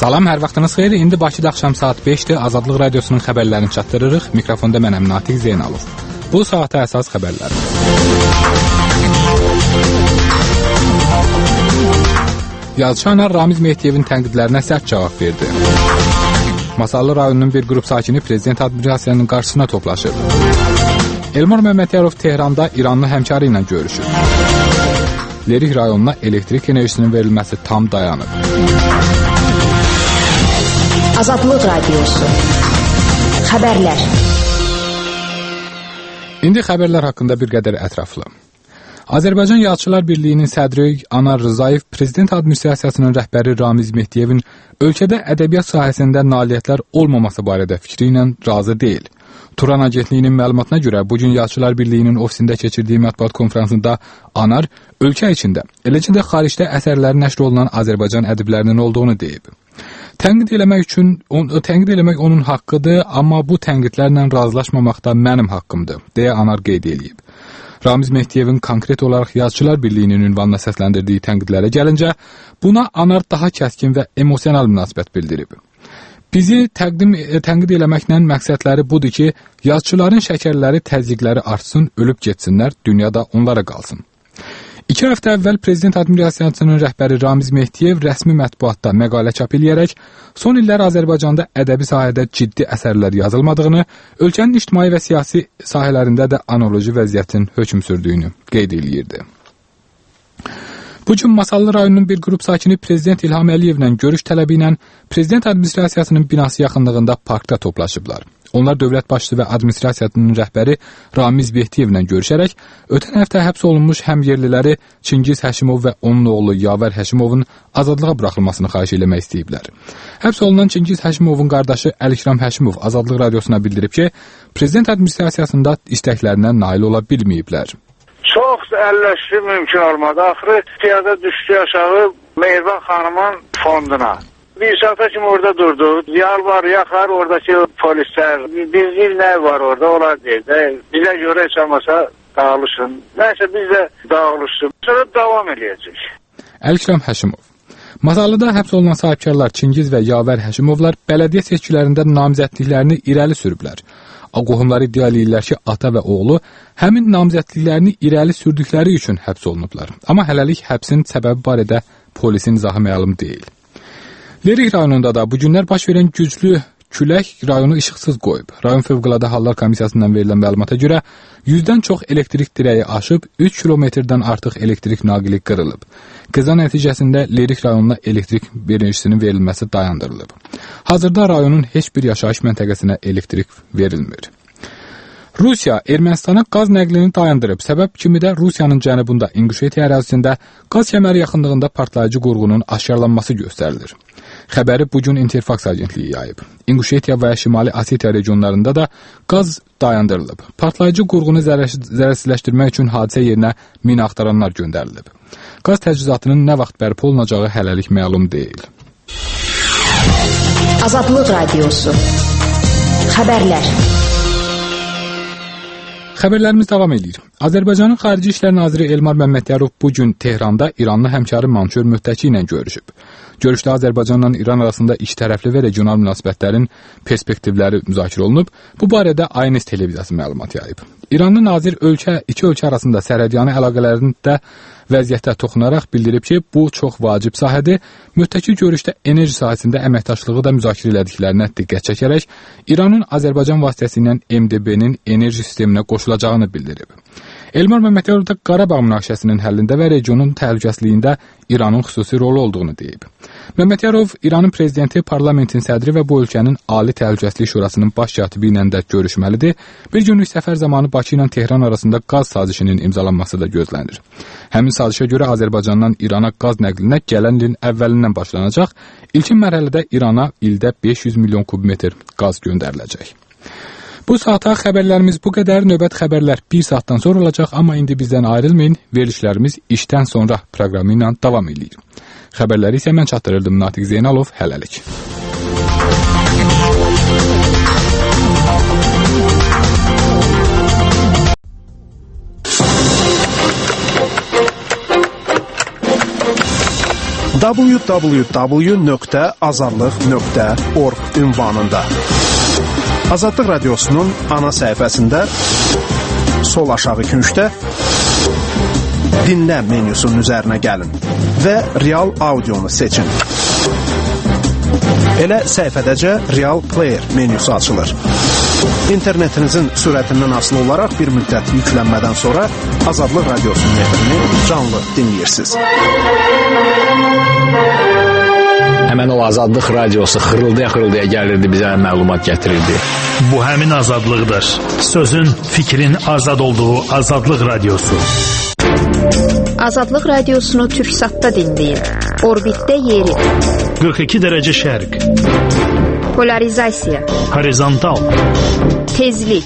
Salam, hər vaxtınız xeyir. İndi Bakıda axşam saat 5-dir. Azadlıq Radiosunun xəbərlərini çatdırırıq. Mikrofonda mənəm Natiq Zeynalov. Bu saata əsas xəbərlər. Yazıçı Anar Ramiz Mehdiyevin tənqidlərinə sərt cavab verdi. Masallı rayonunun bir qrup sakini Prezident Administrasiyasının qarşısına toplaşıb. Elmar Məmmədiyarov Tehranda İranlı həmkarı ilə görüşüb. Lerik rayonuna elektrik enerjisinin verilməsi tam dayanıb. Azadlıq Radiosu. Xəbərlər. İndi xəbərlər haqqında bir qədər ətraflı. Azərbaycan Yazıçılar Birliyinin sədri Anar Rzayev Prezident Administrasiyasının rəhbəri Ramiz Mehdiyevin ölkədə ədəbiyyat sahəsində nailiyyətlər olmaması barədə fikri ilə razı deyil. Turan Agentliyinin məlumatına görə bugün Yazıçılar Birliyinin ofisində keçirdiyi mətbuat konfransında Anar ölkə içində, eləcə də xaricdə əsərləri nəşr olunan Azərbaycan ədiblərinin olduğunu deyib. Tənqid eləmək onun haqqıdır, amma bu tənqidlərlə razılaşmamaq da mənim haqqımdır, deyə Anar qeyd edib. Ramiz Mehdiyevin konkret olaraq Yazıçılar Birliyinin ünvanına səsləndirdiyi tənqidlərə gəlincə, buna Anar daha kəskin və emosional münasibət bildirib. Bizi tənqid eləməklə məqsədləri budur ki, yazıçıların şəkərləri, təzyiqləri artsın, ölüb getsinlər, dünyada onlara qalsın. 2 həftə əvvəl Prezident Administrasiyasının rəhbəri Ramiz Mehdiyev rəsmi mətbuatda məqalə çap eləyərək, son illər Azərbaycanda ədəbi sahədə ciddi əsərlər yazılmadığını, ölkənin ictimai və siyasi sahələrində də analoji vəziyyətin hökm sürdüyünü qeyd eləyirdi. Bugün Masallı rayonunun bir qrup sakini Prezident İlham Əliyevlə görüş tələbi ilə Prezident Administrasiyasının binası yaxınlığında parkda toplaşıblar. Onlar dövlət başçısı və administrasiyasının rəhbəri Ramiz Mehdiyevlə görüşərək, ötən həftə həbs olunmuş həm yerliləri Çingiz Həşimov və onun oğlu Yavər Həşimovun azadlığa buraxılmasını xahiş eləmək istəyiblər. Həbs olunan Çingiz Həşimovun qardaşı Əlikram Həşimov Azadlıq Radiosuna bildirib ki, Prezident Administrasiyasında istəklərinə nail ola bilməyiblər. Çox əlləşdi, mümkün olmadı. Axırı piyada düşdü aşağı Mehriban xanımın fonduna. Bir saata kimi orada durdu. Yalvar, yaxar oradakı polislər. Bildiğin nə var orada, onlar deyil. Bizə görə heç olmasa dağılışın. Nəysə biz də dağılışsın. Sonra davam edəcək. Əlikram Həşimov. Masallıda həbs olunan sahibkarlar Çingiz və Yavər Həşimovlar bələdiyyə seçkilərində namizədliklərini irəli sürüblər. Qohumları iddia edirlər ki, ata və oğlu həmin namizədliklərini irəli sürdükləri üçün həbs olunublar. Amma hələlik həbsin səbəbi barədə polisin izahı məlum deyil. Lerik rayonunda da bu günlər baş verən güclü külək rayonu işıqsız qoyub. Rayon Fövqəladə Hallar Komissiyasından verilən məlumata görə 100-dən çox elektrik dirəyi aşıb, 3 kilometrdən artıq elektrik naqili qırılıb. Qəza nəticəsində Lerik rayonuna elektrik enerjisinin verilməsi dayandırılıb. Hazırda rayonun heç bir yaşayış məntəqəsinə elektrik verilmir. Rusiya Ermənistana qaz nəqlini dayandırıb. Səbəb kimi də Rusiyanın cənubunda İnguşetiya ərazisində qaz kəməri yaxınlığında partlayıcı qurğunun aşkarlanması göstərilir. Xəbəri bugün Interfax agentliyi yayıb. İnguşetiya və Şimali Osetiya regionlarında da qaz dayandırılıb. Partlayıcı qurğunu zərərsizləşdirmək üçün hadisə yerinə mina axtaranlar göndərilib. Qaz təchizatının nə vaxt bərpa olunacağı hələlik məlum deyil. Azadlıq Radiosu. Xəbərlər. Xəbərlərimiz davam edir. Azərbaycanın Xarici İşlər Naziri Elmar Məmmədiyarov bugün Tehranda İranlı həmkarı Mançur Müttəki ilə görüşüb. Görüşdə Azərbaycanla İran arasında ikitərəfli və regional münasibətlərin perspektivləri müzakirə olunub. Bu barədə INS televiziyası məlumat yayıb. İranlı nazir iki ölkə arasında sərhədyanı əlaqələrində vəziyyətə toxunaraq bildirib ki, bu çox vacib sahədir. Müttəki görüşdə enerji sahəsində əməkdaşlığı da müzakirə elədiklərinə diqqət çəkərək İranın Azərbaycan vasitəsilə MDB-nin enerji sisteminə qoşulacağını bildirib. Elmar Məmmədiyarov da Qarabağ münaqişəsinin həllində və regionun təhlükəsizliyində İranın xüsusi rolu olduğunu deyib. Məmmədiyarov İranın prezidenti, parlamentin sədri və bu ölkənin Ali Təhlükəsizlik Şurasının baş katibi ilə də görüşməlidir. Bir günlük səfər zamanı Bakı ilə Tehran arasında qaz sazişinin imzalanması da gözlənir. Həmin sazişə görə Azərbaycandan İrana qaz nəqlinə gələn ilin əvvəlindən başlanacaq. İlkin mərhələdə İrana ildə 500 milyon kubmetr qaz göndəriləcək. Bu saata xəbərlərimiz bu qədər. Növbət xəbərlər 1 saatdan sonra olacaq, amma indi bizdən ayrılmayın. Verilişlərimiz işdən sonra proqramı ilə davam edir. Xəbərləri isə mən çatdırırdım Natiq Zeynalov. Hələlik. www.azadlıq.org ünvanında. Azadlıq Radiosunun ana səhifəsində sol aşağı küncdə dinlə menyusunun üzərinə gəlin və real audionu seçin. Elə səhifədəcə Real Player menyusu açılır. İnternetinizin sürətindən asılı olaraq bir müddət yüklənmədən sonra Azadlıq Radiosunun efrini canlı dinləyirsiniz. Həmən o Azadlıq Radiosu xırıldaya gəlirdi, bizə məlumat gətirirdi. Bu həmin azadlıqdır. Sözün, fikrin azad olduğu Azadlıq Radiosu. Azadlıq Radiosunu Türksatda dinləyin. Orbitdə yeri. 42 dərəcə şərq. Polarizasiya. Horizontal. Tezlik.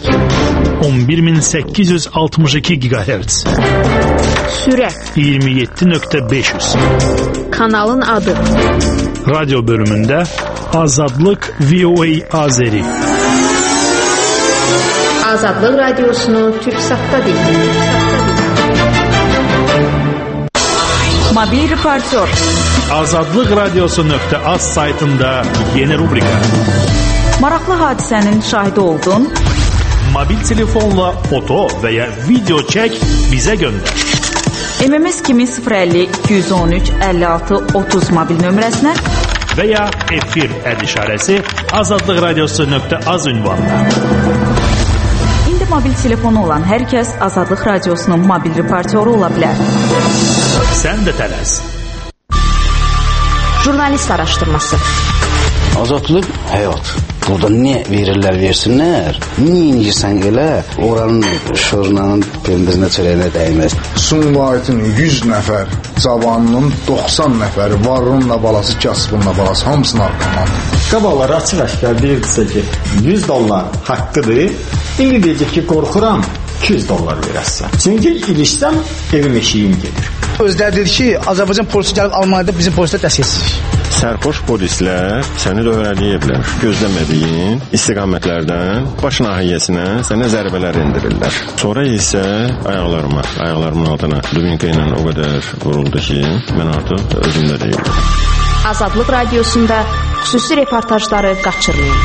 11862 GHz. Sürət. 27.500. Kanalın adı. Radyo bölümündə Azadlıq VOA Azeri. Azadlıq Radiosunu Türksatda dinləyin. Mobil reportör. Azadlıqradiosu.az saytında yeni rubrika. Maraqlı hadisənin şahidi oldun. Mobil telefonla foto və ya video çək, bizə göndər. MMS kimi 050 213 56 30 mobil nömrəsinə və ya efir əd işarəsi azadlıqradiosu.az ünvanına. İndi mobil telefonu olan hər kəs Azadlıq Radiosunun mobil reportyoru ola bilər. Sən də tələs. Jurnalist araşdırması. Azadlıq həyat. Burada nə verirlər versinlər, nə inirsən elə, oranın şurnanın pendizinə çörəyinə dəyməz. Sumqayıtın 100 nəfər cavanının 90 nəfəri varınla balası, kasbınla balası hamısını arqaman. Qabalar açıq-aşkar deyirdisə ki, $100 haqqıdır, indi deyəcək ki, qorxuram, $200 verəsən. Çünki ilişsəm, evim eşiyim gedir. Özləri dedi ki, Azərbaycan polisi gəlib Almaniyada bizim polislər dəstəkçilik. Sərxoş polislər səni dövrələyiblər. Gözləmədiyin istiqamətlərdən baş nahiyyəsinə sənə zərbələr endirirlər. Sonra isə ayaqlarımın altına dubinka ilə o qədər vuruldu ki, mən artıq özümdə deyildim. Azadlıq Radiosunda xüsusi reportajları qaçırmayın.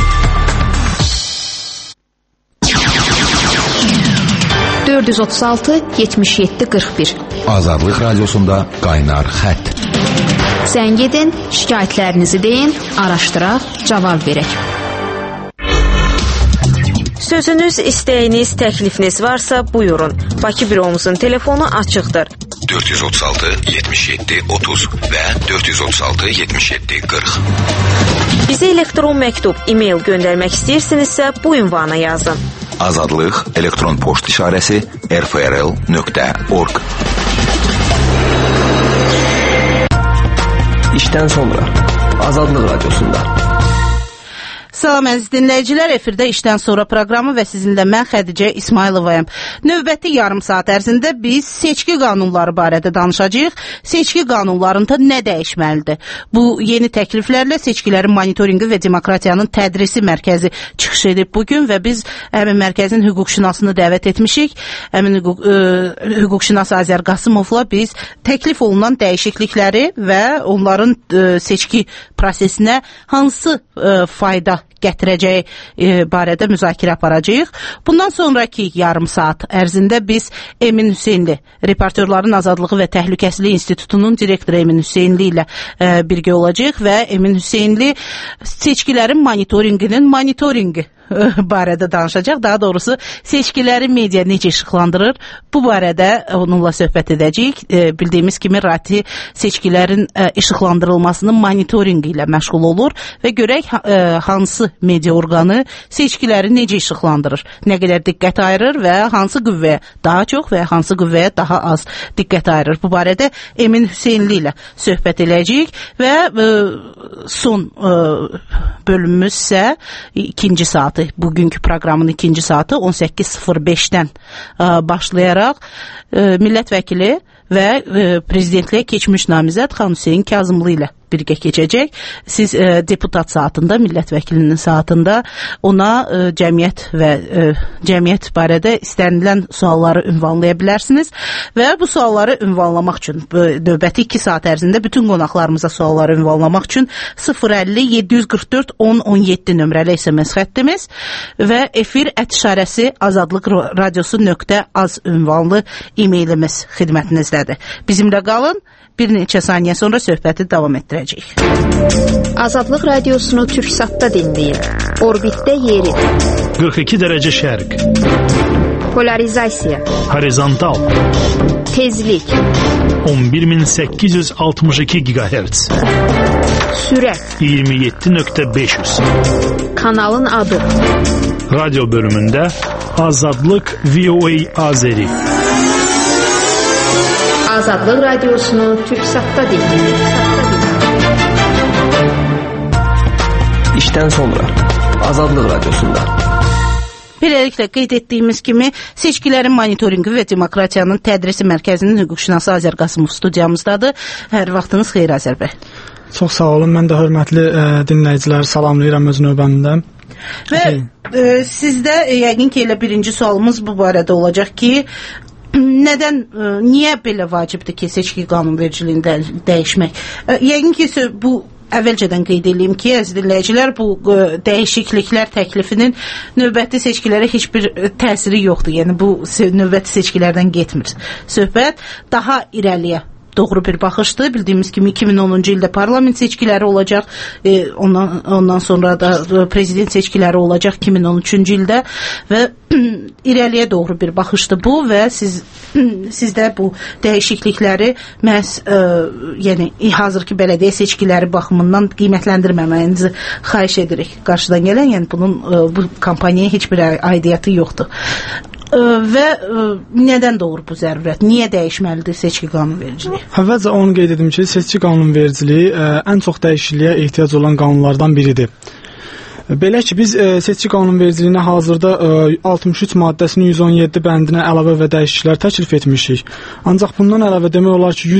436-77-41 Azadlıq Radiosunda qaynar xətt. Zəng edin, şikayətlərinizi deyin, araşdıraq, cavab verək. Sözünüz, istəyiniz, təklifiniz varsa buyurun. Bakı büromuzun telefonu açıqdır. 436-77-30 və 436-77-40. Bizə elektron məktub, e-mail göndərmək istəyirsinizsə bu ünvana yazın. Azadlıq elektron poçt işarəsi rfrl.org. İşdən sonra Azadlıq Radiosunda. Salam əziz dinləyicilər, efirdə işdən sonra proqramı və sizinlə mən Xədicə İsmayılovayım. Növbəti yarım saat ərzində biz seçki qanunları barədə danışacağıq. Seçki qanunlarında nə dəyişməlidir? Bu yeni təkliflərlə seçkilərin monitorinqi və demokratiyanın tədrisi mərkəzi çıxış edib bugün və biz həmin mərkəzin hüquqşünasını dəvət etmişik. Həmin hüquqşünas Azər Qasımovla biz təklif olunan dəyişiklikləri və onların seçki prosesinə hansı fayda gətirəcəyi barədə müzakirə aparacağıq. Bundan sonraki yarım saat ərzində biz Emin Hüseynli, Reportyorların Azadlığı və Təhlükəsizlik İnstitutunun direktoru Emin Hüseynli ilə birgə olacağıq və Emin Hüseynli seçkilərin monitoringi barədə danışacaq. Daha doğrusu seçkiləri media necə işıqlandırır, bu barədə onunla söhbət edəcəyik. Bildiyimiz kimi RATİ seçkilərin işıqlandırılmasının monitoringi ilə məşğul olur və görək hansı media orqanı seçkiləri necə işıqlandırır, nə qədər diqqət ayırır və hansı qüvvəyə daha çox və hansı qüvvəyə daha az diqqət ayırır. Bu barədə Emin Hüseynli ilə söhbət edəcəyik və son bölümümüz isə ikinci saatı, bugünkü proqramın ikinci saatı 18:05-dən başlayaraq millət vəkili və prezidentliyə keçmiş namizəd Xan Hüseyn Kazımlı ilə birgə keçəcək. Siz deputat saatında, millət vəkilinin saatında ona cəmiyyət barədə istənilən sualları ünvanlaya bilərsiniz və bu sualları ünvanlamaq üçün növbəti 2 saat ərzində bütün qonaqlarımıza sualları ünvanlamaq üçün 050-744-1017 nömrəli SMS xəttimiz və efir@ azadlıqradiosu.az ünvanlı e-mailimiz xidmətinizdədir. Bizimlə qalın, bir neçə saniyə sonra söhbəti davam etdirəcəyik. Azadlıq radiosunu Türksatda dinləyin. Orbitdə yeri. 42 dərəcə şərq. Polarizasiya. Horizontal. Tezlik. 11862 GHz. Sürət. 27.500. Kanalın adı. Radyo bölümündə Azadlıq VOA Azeri. Azadlıq radiosunu Türksatda dinləyin. İşdən sonra Azadlıq radiosunda. Beləliklə qeyd etdiyimiz kimi seçkilərin monitorinqi və demokratiyanın tədrisi mərkəzinin hüquqşünası Azər Qasımov studiyamızdadır. Hər vaxtınız xeyir Azər bəy. Çox sağ olun. Mən də hörmətli dinləyiciləri salamlayıram öz növbəmdə. Və sizdə yəqin ki elə birinci sualımız bu barədə olacaq ki, niyə belə vacibdir ki, seçki qanunvericiliyini dəyişmək? Yəqin ki, bu əvvəlcədən qeyd edeyim ki, əziz dinləyicilər, bu dəyişikliklər təklifinin növbəti seçkilərə heç bir təsiri yoxdur. Yəni, bu növbəti seçkilərdən getmir. Söhbət daha irəliyə doğru bir baxışdır. Bildiyimiz kimi 2010-cu ildə parlament seçkiləri olacaq, ondan sonra da prezident seçkiləri olacaq 2013-cü ildə və irəliyə doğru bir baxışdır bu və sizdə bu dəyişiklikləri məhz yəni hazırki bələdiyyə seçkiləri baxımından qiymətləndirməməyinizi xahiş edirik. Qarşıdan gələn, yəni bunun bu kampaniyaya heç bir aidiyyatı yoxdur. Və nədən doğru bu zərurət? Niyə dəyişməlidir seçki qanunvericiliyi? Əvvəlcə onu qeyd edim ki, seçki qanunvericiliyi ən çox dəyişikliyə ehtiyac olan qanunlardan biridir. Belə ki, biz seçki qanunvericiliyinə hazırda 63 maddəsinin 117 bəndinə əlavə və dəyişikliklər təklif etmişik. Ancaq bundan əlavə demək olar ki,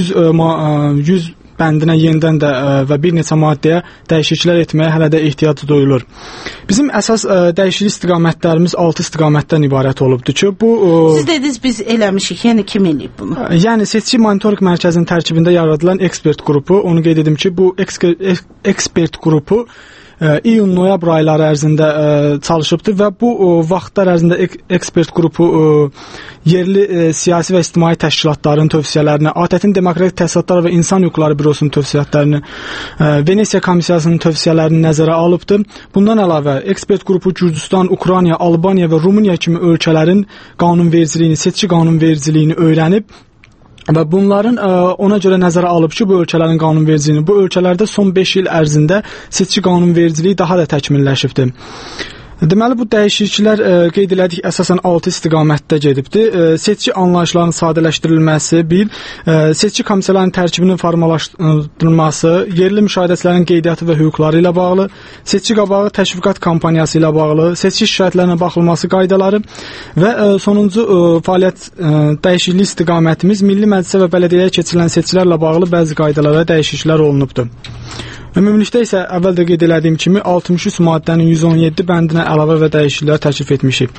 100 bəndinə yenidən də və bir neçə maddəyə dəyişikliklər etməyə hələ də ehtiyac duyulur. Bizim əsas dəyişiklik istiqamətlərimiz 6 istiqamətdən ibarət olubdur ki, bu... Siz dediniz, biz eləmişik, yəni kim eləyib bunu? Yəni, seçki monitoring mərkəzinin tərkibində yaradılan ekspert qrupu, onu qeyd edim ki, bu ekspert qrupu iyun-noyabr ayları ərzində çalışıbdır və bu vaxtlar ərzində ekspert qrupu yerli siyasi və ictimai təşkilatların tövsiyələrini, ATƏT-in Demokratik Təsisatlar və İnsan Hüquqları Bürosunun tövsiyələrini, Venesiya Komissiyasının tövsiyələrini nəzərə alıbdır. Bundan əlavə, ekspert qrupu Gürcüstan, Ukrayna, Albaniya və Rumıniya kimi ölkələrin qanunvericiliyini, seçki qanunvericiliyini öyrənib və bunların ona görə nəzərə alıb ki, bu ölkələrin qanunvericiliyini, bu ölkələrdə son 5 il ərzində seçki qanunvericiliyi daha da təkmilləşibdir. Deməli, bu dəyişikliklər qeyd elədik əsasən 6 istiqamətdə gedibdir. Seçki anlayışlarının sadələşdirilməsi, seçki komissiyalarının tərkibinin formalaşdırılması, yerli müşahidəçilərin qeydiyyatı və hüquqları ilə bağlı, seçki qabağı təşviqat kampaniyası ilə bağlı, seçki şikayətlərinə baxılması qaydaları və sonuncu fəaliyyət dəyişiklik istiqamətimiz Milli Məclisə və bələdiyyəyə keçirilən seçkilərlə bağlı bəzi qaydalara dəyişikliklər olunubdur. Ümumilikdə isə əvvəl də qeyd elədiyim kimi 63 maddənin 117 bəndinə əlavə və dəyişikliklər təklif etmişik.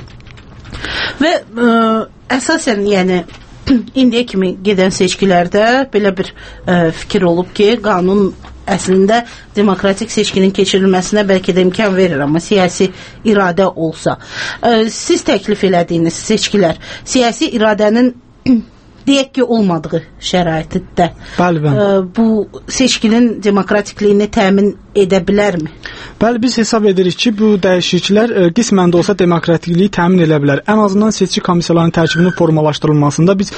Və əsasən, yəni indiyə kimi gedən seçkilərdə belə bir fikir olub ki, qanun əslində demokratik seçkinin keçirilməsinə bəlkə də imkan verir, amma siyasi iradə olsa. Siz təklif elədiyiniz seçkilər siyasi iradənin deyək ki, olmadığı şəraitdə bu seçkinin demokratikliyini təmin edə bilərmi? Bəli, biz hesab edirik ki, bu dəyişikliklər qismən də olsa demokratikliyi təmin edə bilər. Ən azından seçki komissiyalarının tərkibinin formalaşdırılmasında biz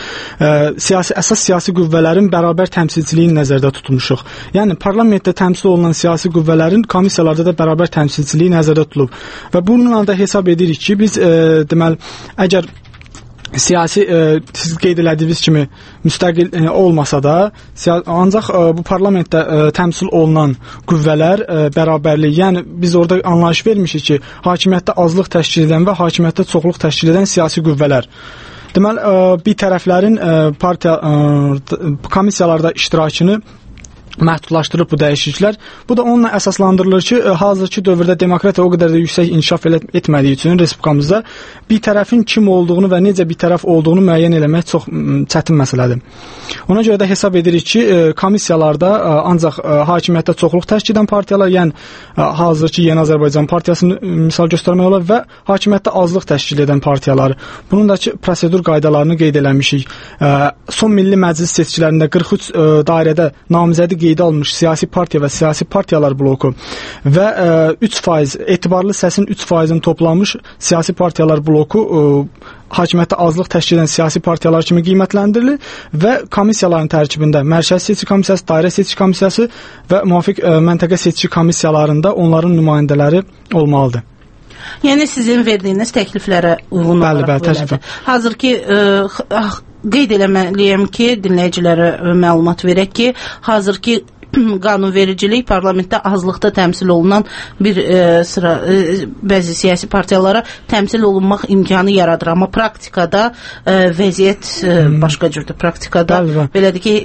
əsas siyasi qüvvələrin bərabər təmsilçiliyini nəzərdə tutmuşuq. Yəni, parlamentdə təmsil olunan siyasi qüvvələrin komissiyalarda da bərabər təmsilçiliyi nəzərdə tutulub. Və bununla da hesab edirik ki, biz deməli, əgər siyasi, siz qeyd elədiyiniz kimi müstəqil olmasa da, ancaq bu parlamentdə təmsil olunan qüvvələr bərabərlik, yəni biz orada anlayış vermişik ki, hakimiyyətdə azlıq təşkil edən və hakimiyyətdə çoxluq təşkil edən siyasi qüvvələr. Deməli, bir tərəflərin partiya komissiyalarda iştirakını məhdudlaşdırıb bu dəyişikliklər. Bu da onunla əsaslandırılır ki, hazırki dövrdə demokratiya o qədər də yüksək inkişaf etmədiyi üçün respublikamızda bir tərəfin kim olduğunu və necə bir tərəf olduğunu müəyyən eləmək çox çətin məsələdir. Ona görə də hesab edirik ki, komissiyalarda ancaq hakimiyyətdə çoxluq təşkil edən partiyalar, yəni hazırki Yeni Azərbaycan partiyasını misal göstərmək olar və hakimiyyətdə azlıq təşkil edən partiyaları. Bunun da ki, prosedur qaydalarını qeyd eləmişik. Son Milli Məclis seçkilərində 43 dairədə namizədi qeydə alınmış siyasi partiya və siyasi partiyalar bloku və 3% etibarlı səsin 3%-ni toplanmış siyasi partiyalar bloku hakimiyyətdə azlıq təşkil edən siyasi partiyalar kimi qiymətləndirilir və komissiyaların tərkibində Mərkəzi Seçki Komissiyası, Dairə Seçki Komissiyası və müvafiq məntəqə seçki komissiyalarında onların nümayəndələri olmalıdır. Yəni sizin verdiyiniz təkliflərə uyğun olaraq belədir. Hazır ki, qeyd eləməliyəm ki, dinləyicilərə məlumat verək ki, hazır ki, qanunvericilik parlamentdə azlıqda təmsil olunan bir sıra bəzi siyasi partiyalara təmsil olunmaq imkanı yaradır. Amma praktikada vəziyyət başqa cürdür. Praktikada belədir ki,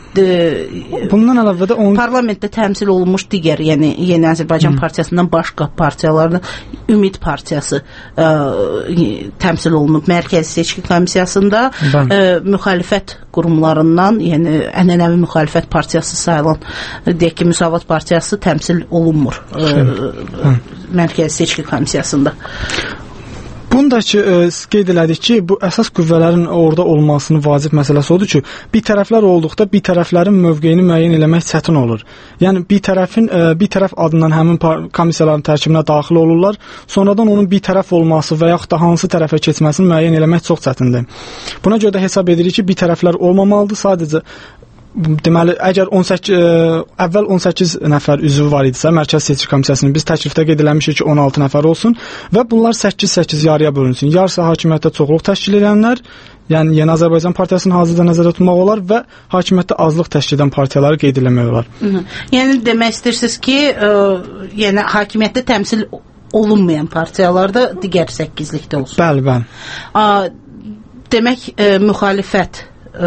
bundan əlavə də parlamentdə təmsil olunmuş digər, yəni Yeni Azərbaycan partiyasından başqa partiyaların Ümid partiyası təmsil olunub Mərkəzi Seçki Komissiyasında, müxalifət qurumlarından, yəni ənənəvi müxalifət partiyası sayılan deyək ki, Müsavat partiyası təmsil olunmur Mərkəzi Seçki Komissiyasında. Bunda ki, qeyd elədik ki, bu əsas qüvvələrin orada olmasının vacib məsələsi odur ki, bir tərəflər olduqda bir tərəflərin mövqeyini müəyyən eləmək çətin olur. Yəni, bir tərəf adından həmin komissiyaların tərkibinə daxil olurlar, sonradan onun bir tərəf olması və yaxud da hansı tərəfə keçməsini müəyyən eləmək çox çətindir. Buna görə də hesab edirik ki, bir tərəflər olmamalıdır, sadəcə deməli, əgər əvvəl 18 nəfər üzvü var idisə, Mərkəzi Seçki Komissiyasının biz təklifdə qeyd eləmişik ki, 16 nəfər olsun və bunlar 8-8 yarıya bölünsün. Yarısı hakimiyyətdə çoxluq təşkil edənlər, yəni Yeni Azərbaycan partiyasını hazırda nəzərdə tutmaq olar və hakimiyyətdə azlıq təşkil edən partiyaları qeyd eləmək olar. Yəni, demək istəyirsiniz ki, yəni hakimiyyətdə təmsil olunmayan partiyalarda digər 8-likdə olsun. Bəli. Demək, müxalifət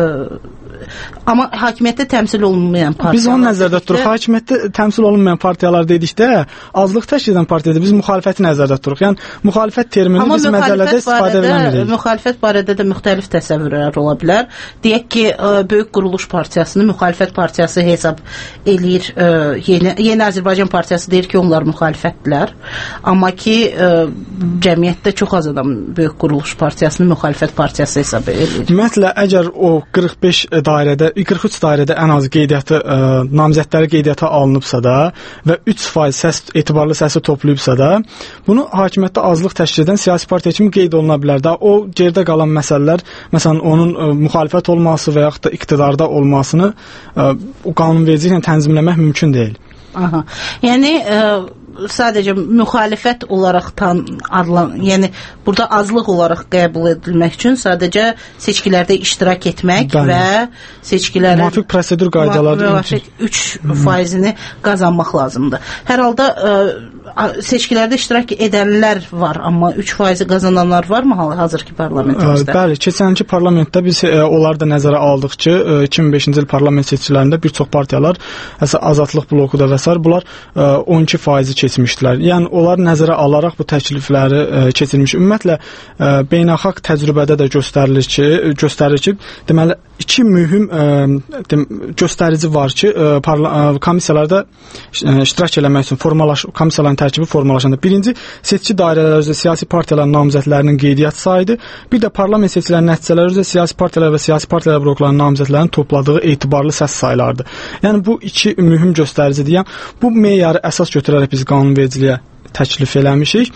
amma hakimiyyətdə təmsil olunmayan partiyalar. Biz onu nəzərdə tuturuq. Hakimiyyətdə təmsil olunmayan partiyalar dedikdə, azlıq təşkil edən partiyada biz müxalifəti nəzərdə tuturuq. Yəni, müxalifət termini biz məzələdə istifadə edilmirik. Müxalifət barədə də müxtəlif təsəvvürlər ola bilər. Deyək ki, Böyük Quruluş Partiyasını müxalifət partiyası hesab eləyir. Yeni Azərbaycan partiyası deyir ki, onlar müxalifətdilər. Amma ki, cəmiyyətdə çox az adam Böyük Quruluş Partiyasını müxalifət partiyası hesab eləyir. Ümumiyyətlə, əgər o 43 dairədə ən az qeydiyyatı, namizədləri qeydiyyata alınıbsa da və 3% etibarlı səsi toplayıbsa da, bunu hakimiyyətdə azlıq təşkil edən siyasi partiya kimi qeyd oluna bilər. Daha o gerdə qalan məsələlər, məsələn, onun müxalifət olması və yaxud da iqtidarda olmasını qanunvericiliklə tənzimləmək mümkün deyil. Aha. Yəni, sadəcə müxalifət olaraq yəni burada azlıq olaraq qəbul edilmək üçün sadəcə seçkilərdə iştirak etmək və seçkilərin müvafiq prosedur qaydaları 3%-ni qazanmaq lazımdır. Hər halda seçkilərdə iştirak edənlər var, amma 3%-i qazananlar varmı hazırki parlamentimizdə? Bəli, keçənki parlamentdə biz onlar da nəzərə aldıq ki, 2005-ci il parlament seçkilərində bir çox partiyalar, Azadlıq bloku da və s. bunlar 12%-i keçmişdilər. Yəni, onlar nəzərə alaraq bu təklifləri keçirmiş. Ümumiyyətlə, beynəlxalq təcrübədə də göstərir ki, deməli, iki mühüm göstərici var ki, komissiyalarda iştirak eləmək üçün komissiyaların tərkibi formalaşanda. Birinci, seçki dairələri üzrə siyasi partiyaların namizədlərinin qeydiyyat sayıdır. Bir də parlament seçkilərinin nəticələri üzrə siyasi partiyalar və siyasi partiyalar bloklarının namizədlərinin topladığı etibarlı səs saylarıdır. Yəni, bu iki mühüm göstəricidir. Yəni, bu meyarı əsas götürərək biz qanunvericiliyə təklif eləmişik.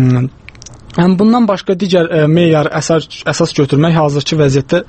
Bundan başqa digər meyarı əsas götürmək hazırki vəziyyətdə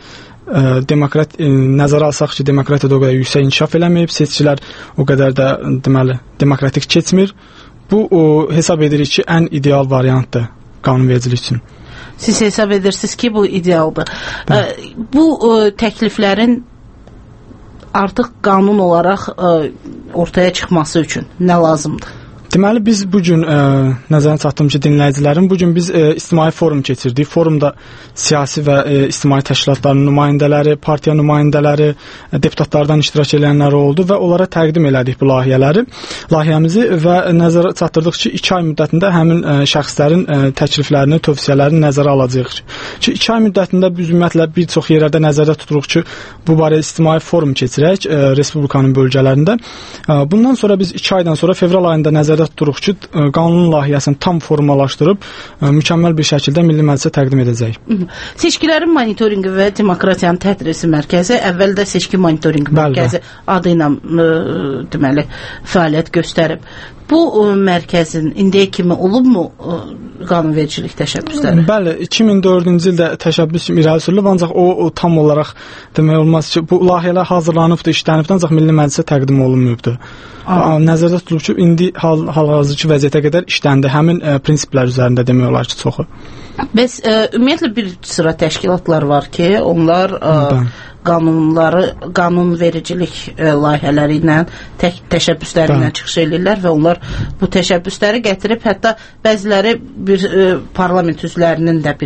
nəzərə alsaq ki, demokratiyada o qədər yüksək inkişaf eləməyib, seçkilər o qədər də deməli demokratik keçmir. Bu hesab edirik ki, ən ideal variantdır qanunvericilik üçün. Siz hesab edirsiniz ki, bu idealdır. Bu təkliflərin artıq qanun olaraq ortaya çıxması üçün nə lazımdır? Deməli biz bu gün nəzərə çatdırım ki, dinləyicilərin bu gün biz ictimai forum keçirdik. Forumda siyasi və ictimai təşkilatların nümayəndələri, partiya nümayəndələri, deputatlardan iştirak edənlər oldu və onlara təqdim elədik bu layihəmizi və nəzərə çatdırdıq ki, 2 ay müddətində həmin şəxslərin təkliflərini, tövsiyələrini nəzərə alacağıq. Ki 2 ay müddətində biz ümumiyyətlə bir çox yerlərdə nəzərdə tuturuq ki, bu barədə ictimai forum keçirək respublikanın bölgələrində. Bundan sonra biz 2 aydan sonra fevral ayında nəzərdə tuturuq ki, qanun layihəsini tam formalaşdırıb mükəmməl bir şəkildə Milli Məclisə təqdim edəcək. Seçkilərin monitorinqi və Demokratiyanın Tədrisi Mərkəzi əvvəldə Seçki Monitorinq Mərkəzi adı ilə deməli fəaliyyət göstərib. Bu mərkəzin indiyə kimi olubmu qanunvericilik təşəbbüsləri? Bəli, 2004-cü ildə təşəbbüs irəli sürülüb, ancaq o tam olaraq demək olmaz ki, bu layihələr hazırlanıbdı, işlənibdi, ancaq Milli Məclisə təqdim olunmayıbdı. Nəzərdə tutulub ki, indi hal-hazırki vəziyyətə qədər işləndi. Həmin prinsiplər üzərində demək olar ki, çoxu. Bəs ümumiyyətlə bir sıra təşkilatlar var ki, onlar qanunvericilik layihələri ilə, təşəbbüsləri ilə çıxış edirlər və onlar bu təşəbbüsləri gətirib, hətta bəziləri bir parlament üzvlərinin də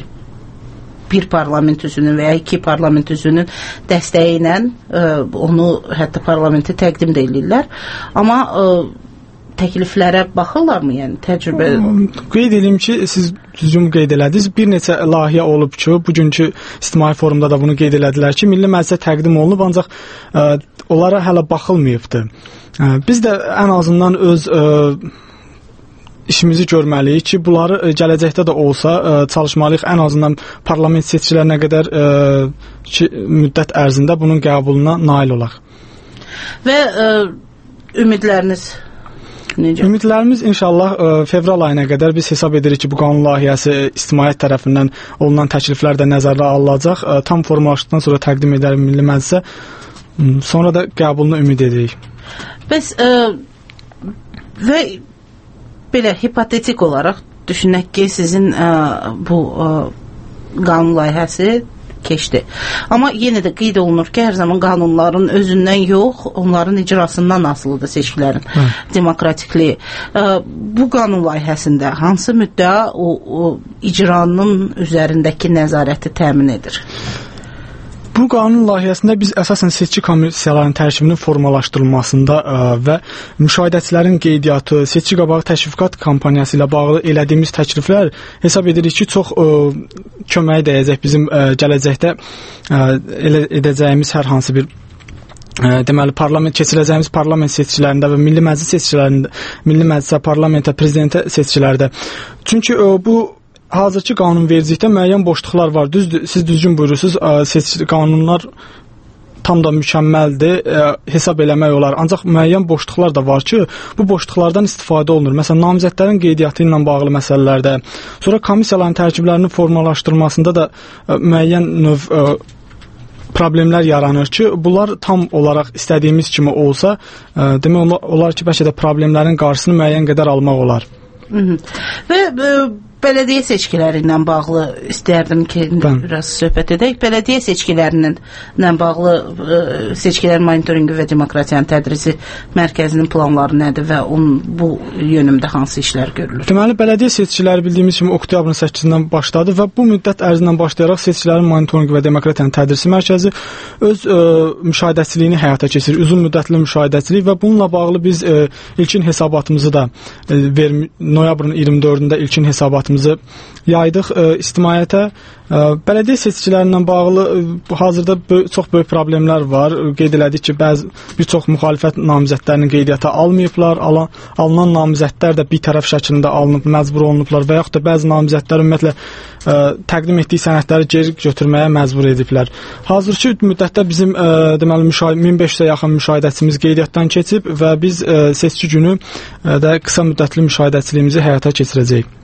bir parlament üzvünün və ya 2 parlament üzvünün dəstəyi ilə onu hətta parlamentə təqdim də edirlər. Amma təkliflərə baxırlarmı, yəni təcrübə? Qeyd edeyim ki, siz düzgün qeyd elədiniz. Bir neçə layihə olub ki, bugünkü ictimai forumda da bunu qeyd elədilər ki, Milli Məclisə təqdim olunub, ancaq onlara hələ baxılmayıbdı. Biz də ən azından öz işimizi görməliyik ki, bunları gələcəkdə də olsa çalışmalıyıq, ən azından parlament seçkilərinə qədər müddət ərzində bunun qəbuluna nail olaq. Və ümidləriniz necə? Ümidlərimiz inşallah fevral ayına qədər biz hesab edirik ki, bu qanun layihəsi ictimaiyyət tərəfindən olunan təkliflər də nəzərdə alınacaq. Tam formalaşdıqdan sonra təqdim edərik Milli Məclisə. Sonra da qəbulunu ümid edirik. Bəs və belə hipotetik olaraq düşünək ki, sizin bu qanun layihəsi keçdi. Amma yenə də qeyd olunur ki, hər zaman qanunların özündən yox, onların icrasından asılıdır seçkilərin demokratikliyi. Bu qanun layihəsində hansı müddəa o icranın üzərindəki nəzarəti təmin edir? Bu qanun layihəsində biz əsasən seçki komissiyalarının tərkibinin formalaşdırılmasında və müşahidəçilərin qeydiyyatı, seçki qabağı təşviqat kampaniyası ilə bağlı elədiyimiz təkliflər hesab edirik ki, çox köməyi dəyəcək bizim gələcəkdə edəcəyimiz hər hansı bir deməli keçirəcəyimiz parlament seçkilərində və Milli Məclis seçkilərində, Milli Məclisə, parlamentə, prezidentə seçkilərdə. Çünki bu hazırki qanunvericilikdə müəyyən boşluqlar var. Düzdür, siz düzgün buyurursunuz, qanunlar tam da mükəmməldir, hesab eləmək olar. Ancaq müəyyən boşluqlar da var ki, bu boşluqlardan istifadə olunur. Məsələn, namizədlərin qeydiyyatı ilə bağlı məsələlərdə, sonra komissiyaların tərkiblərinin formalaşdırmasında da müəyyən növ problemlər yaranır ki, bunlar tam olaraq istədiyimiz kimi olsa, demək olar ki, bəlkə də problemlərin qarşısını müəyyən qədər almaq olar. Və bələdiyyə seçkiləri ilə bağlı istərdim ki, biraz söhbət edək. Bələdiyyə seçkilərlə bağlı Seçkilərin Monitorinqi və Demokratiyanın Tədrisi Mərkəzinin planları nədir və bu yönümdə hansı işlər görülür? Deməli, bələdiyyə seçkiləri bildiyimiz kimi oktyabrın 8-dən başladı və bu müddət ərzindən başlayaraq Seçkilərin Monitorinqi və Demokratiyanın Tədrisi Mərkəzi öz müşahidəçiliyini həyata keçirir, uzun müddətli müşahidəçilik və bununla bağlı biz ilkin hesabatımızı da noyabrın 24-də ilkin hesabatımızı yaydıq ictimaiyyətə. Bələdiyyə seçkilərindən bağlı hazırda çox böyük problemlər var. Qeyd elədik ki, bir çox müxalifət namizədlərinin qeydiyyata almayıblar. Alınan namizədlər də bir tərəf şəklində alınıb, məcbur olunublar və yaxud da bəzi namizədlər ümumiyyətlə təqdim etdiyi sənədləri geri götürməyə məcbur ediblər. Hazırki müddətdə bizim deməli 1500-ə yaxın müşahidəçimiz qeydiyyatdan keçib və biz seçki günü də qısa müddətli müşahidəçiliyimizi həyata keçirəcəyik.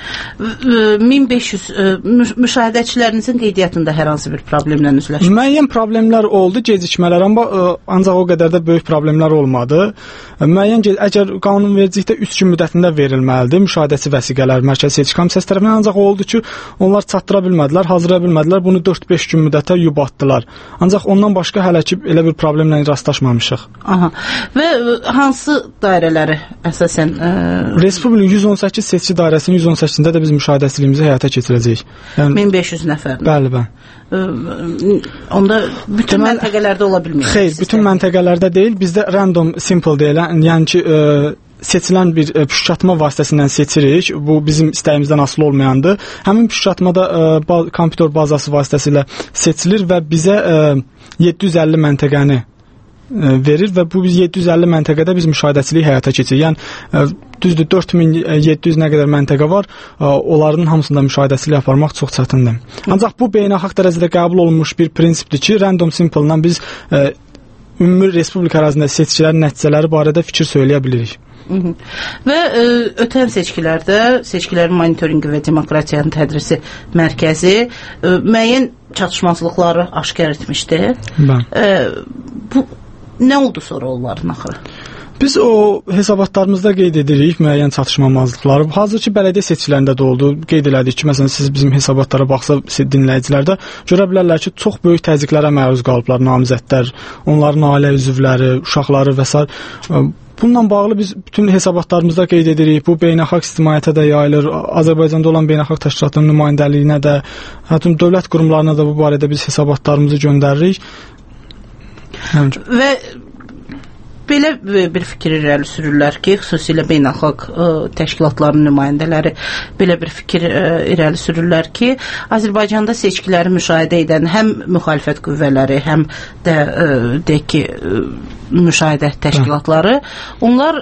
1500 müşahidəçilərinizin qeydiyyatında hər hansı bir problemlə üzləşdiniz? Müəyyən problemlər oldu, gecikmələr, amma ancaq o qədər də böyük problemlər olmadı. Müəyyən əgər qanunvericilikdə 3 gün müddətində verilməlidir müşahidəçi vəsiqələr Mərkəzi Seçki Komissiyası tərəfindən, ancaq oldu ki, onlar çatdıra bilmədilər, hazırlaya bilmədilər, bunu 4-5 gün müddətə yubatdılar. Ancaq ondan başqa hələ ki elə bir problemlə rastlaşmamışıq. Aha. Və hansı dairələri əsasən Respublika 118 seçki dairəsinin 118-də də biz müşahidəçiliyimizi həyata keçirəcəyik. Yəni 1500 nəfərlə. Bəli. Onda bütün məntəqələrdə ola bilmir. Xeyr, bütün məntəqələrdə deyil. Bizdə random simple deyilən, yəni ki, seçilən bir püşkatma vasitəsindən seçirik. Bu bizim istəyimizdən asılı olmayandır. Həmin püşkatmada kompüter bazası vasitəsilə seçilir və bizə 750 məntəqəni verir və bu 750 məntəqədə biz müşahidəçiliyi həyata keçirik. Yəni düzdür 4700 nə qədər məntəqə var, onların hamısında müşahidəçilik aparmaq çox çətindir. Ancaq bu beynəlxalq dərəcədə qəbul olunmuş bir prinsipdir ki, random simple-dan biz ümumi respublika ərazisində seçkilərin nəticələri barədə fikir söyləyə bilirik. Və ötən seçkilərdə seçkilərin monitorinqi və demokratiyanın tədrisi mərkəzi müəyyən çatışmazlıqları aşkar etmişdi. Bu nə oldu sonra onların axırı? Biz o hesabatlarımızda qeyd edirik müəyyən çatışmamazlıqları. Hazırki bələdiyyə seçkilərində də oldu. Qeyd elədik ki, məsələn siz bizim hesabatlara baxsa dinləyicilər də görə bilərlər ki, çox böyük təzyiqlərə məruz qalıblar namizədlər, onların ailə üzvləri, uşaqları və s. Bununla bağlı biz bütün hesabatlarımızda qeyd edirik. Bu beynəlxalq ictimaiyyətə də yayılır. Azərbaycanda olan beynəlxalq təşkilatların nümayəndəliyinə də, hətta dövlət qurumlarına da bu barədə biz hesabatlarımızı göndəririk. Və belə bir fikir irəli sürürlər ki, xüsusilə beynəlxalq təşkilatların nümayəndələri belə bir fikir irəli sürürlər ki, Azərbaycanda seçkiləri müşahidə edən həm müxalifət qüvvələri, həm də deyək ki, müşahidə təşkilatları, onlar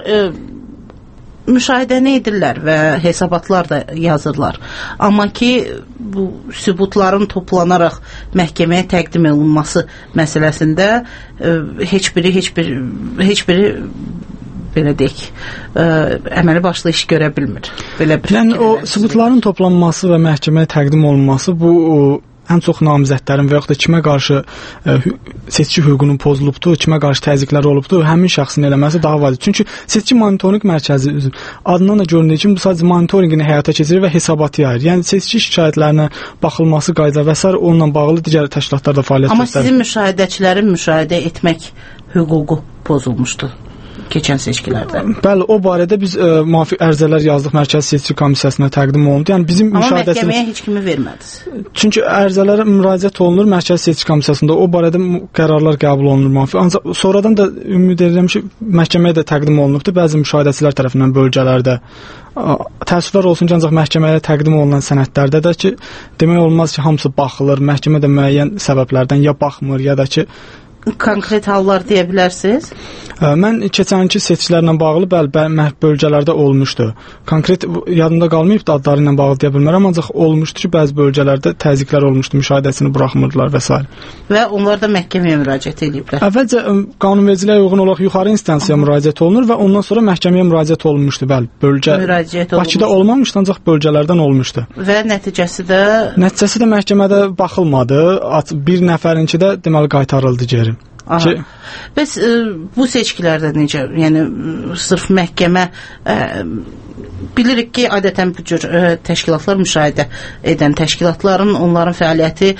müşahidəni edirlər və hesabatlar da yazırlar. Amma ki, bu sübutların toplanaraq məhkəməyə təqdim olunması məsələsində heç biri belə deyək, əməli başlı iş görə bilmir. Yəni o sübutların toplanması və məhkəməyə təqdim olunması bu ən çox namizədlərin və yaxud da kimə qarşı seçki hüququnun pozulubdur, kimə qarşı təzyiqlər olubdur, həmin şəxsin eləməsi daha vacibdir. Çünki seçki monitorinq mərkəzi adından da görünür ki, bu sadəcə monitorinqini həyata keçirir və hesabatı yayır. Yəni seçki şikayətlərinə baxılması, qayda və s. onunla bağlı digər təşkilatlar da fəaliyyət göstərir. Amma sizin müşahidəçilərin müşahidə etmək hüququ pozulmuşdur keçən seçkilərdə. Bəli, o barədə biz müvafiq ərizələr yazdıq Mərkəzi Seçki Komissiyasına təqdim olundu. Yəni bizim müşahidəsini... Amma məhkəməyə heç kimi vermədiniz. Çünki ərizələrə müraciət olunur Mərkəzi Seçki Komissiyasında. O barədə qərarlar qəbul olunur müvafiq. Ancaq sonradan da ümid edirəm ki, məhkəməyə də təqdim olunubdur. Bəzi müşahidəçilər tərəfindən bölgələrdə. Təəssüflər olsun ki, ancaq məhkəməyə təqdim olunan sənədlərdə də ki, demək olmaz ki, hamısı baxılır. Məhkəmə də müəyyən səbəblərdən ya baxmır, ya da ki, konkret hallar deyə bilərsiniz? Mən keçənki seçkilərlə bağlı bölgələrdə olmuşdu. Konkret yadımda qalmayıb da adları ilə bağlı deyə bilmərəm, ancaq olmuşdu ki, bəzi bölgələrdə təzyiqlər olmuşdu, müşahidəsini buraxmırdılar və s. Və onlar da məhkəməyə müraciət ediblər. Əvvəlcə qanunvericiliyə uyğun olaraq yuxarı instansiyaya müraciət olunur və ondan sonra məhkəməyə müraciət olunmuşdu. Bəli, bölgə Bakıda olmamışdı, ancaq bölgələrdən olmuşdu. Və nəticəsi də məhkəmədə baxılmadı. Bir nəfərinki də deməli qaytarıldı geri. Bəs bu seçkilərdə necə? Yəni sırf məhkəmə bilirik ki, adətən bu cür təşkilatlar müşahidə edən təşkilatların onların fəaliyyəti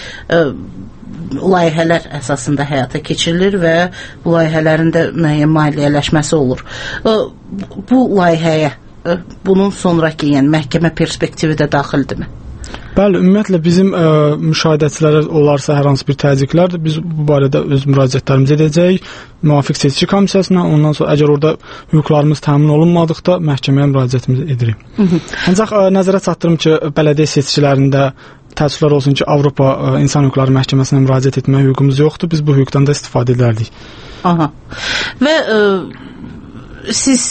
layihələr əsasında həyata keçirilir və bu layihələrin də müəyyən maliyyələşməsi olur. Bu layihəyə bunun sonraki, yəni məhkəmə perspektivi də daxildirmi? Bəli, ümumiyyətlə bizim müşahidəçilərə olarsa hər hansı bir təzyiqlər, biz bu barədə öz müraciətlərimizi edəcəyik müvafiq seçki komissiyasına, ondan sonra əgər orada hüquqlarımız təmin olunmadıqda məhkəməyə müraciətimizi edirik. Ancaq nəzərə çatdırım ki, bələdiyyə seçkilərində təəssüflər olsun ki, Avropa İnsan Hüquqları Məhkəməsinə müraciət etmək hüququmuz yoxdur, biz bu hüquqdan da istifadə edərdik. Və siz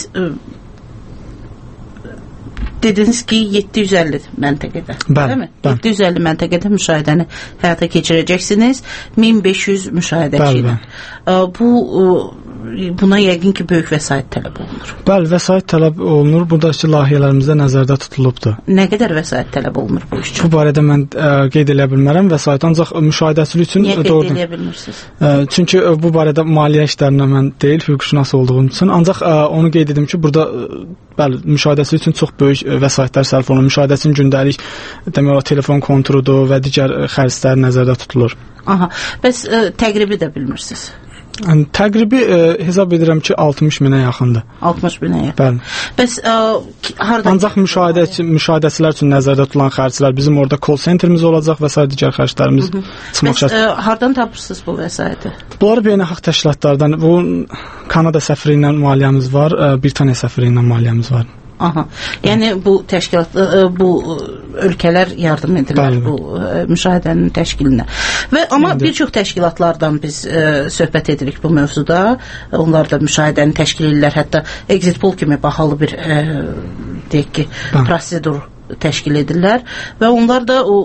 dediniz ki, 750 məntəqədə, bəli, 750 məntəqədə müşahidəni həyata keçirəcəksiniz, 1500 müşahidəçi ilə. Bu buna yəqin ki, böyük vəsait tələb olunur. Bəli, vəsait tələb olunur. Buradakı layihələrimizdə nəzərdə tutulubdur. Nə qədər vəsait tələb olunur bu iş üçün? Bu barədə mən qeyd edə bilmərəm. Vəsait ancaq müşahidəçilik üçün Niyə qeyd edə bilmirsiniz? Çünki bu barədə maliyyə işlərinə mən deyil, hüquqşünas olduğum üçün. Ancaq onu qeyd edim ki, burada bəli, müşahidəçilik üçün çox böyük vəsaitlər sərf olunur. Müşahidəçinin gündəlik demək olar telefon konturudur və digər xərclər nəzərdə tutulur. Aha. Bəs təqribi də bilmirsiniz? Təqribi hesab edirəm ki, 60 minə yaxındır. 60 minə yaxın. Bəli. Bəs hardan? Ancaq müşahidəçilər üçün nəzərdə tutulan xərclər, bizim orada call centerimiz olacaq və sair digər xərclərimiz çıxmaq şərt. Bəs hardan tapırsınız bu vəsaiti? Bunları beynəlxalq təşkilatlardan, bu Kanada səfiri ilə maliyyəmiz var, Britaniya səfiri ilə maliyyəmiz var. Aha. Yəni bu təşkilat, bu ölkələr yardım edirlər bu müşahidənin təşkilinə. Və amma bir çox təşkilatlardan biz söhbət edirik bu mövzuda. Onlar da müşahidəni təşkil edirlər. Hətta exit poll kimi bahalı bir deyək ki, prosedur təşkil edirlər və onlar da o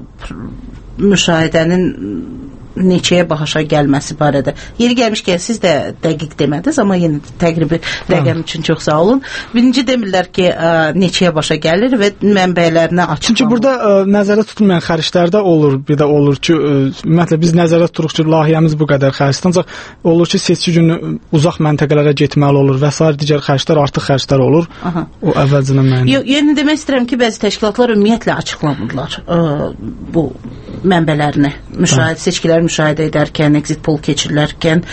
müşahidənin neçəyə başa gəlməsi barədə. Yeri gəlmişkən siz də dəqiq demədiniz, amma yenə təqribi rəqəm üçün çox sağ olun. Birinci demirlər ki, neçəyə başa gəlir və mənbələrinə açıqlanır. Çünki burada nəzərdə tutulmayan xərclər də olur. Bir də olur ki, ümumiyyətlə biz nəzərdə tuturuq ki, layihəmiz bu qədər xərcdir. Ancaq olur ki, seçki günü uzaq məntəqələrə getməli olur və sair digər xərclər, artıq xərclər olur. Aha. O əvvəlcədən müəyyən. Yəni demək istəyirəm ki, bəzi təşkilatlar ümumiyyətlə açıqlamırlar bu mənbələrini. Seçkilər müşahidə edərkən, exit poll keçirilərkən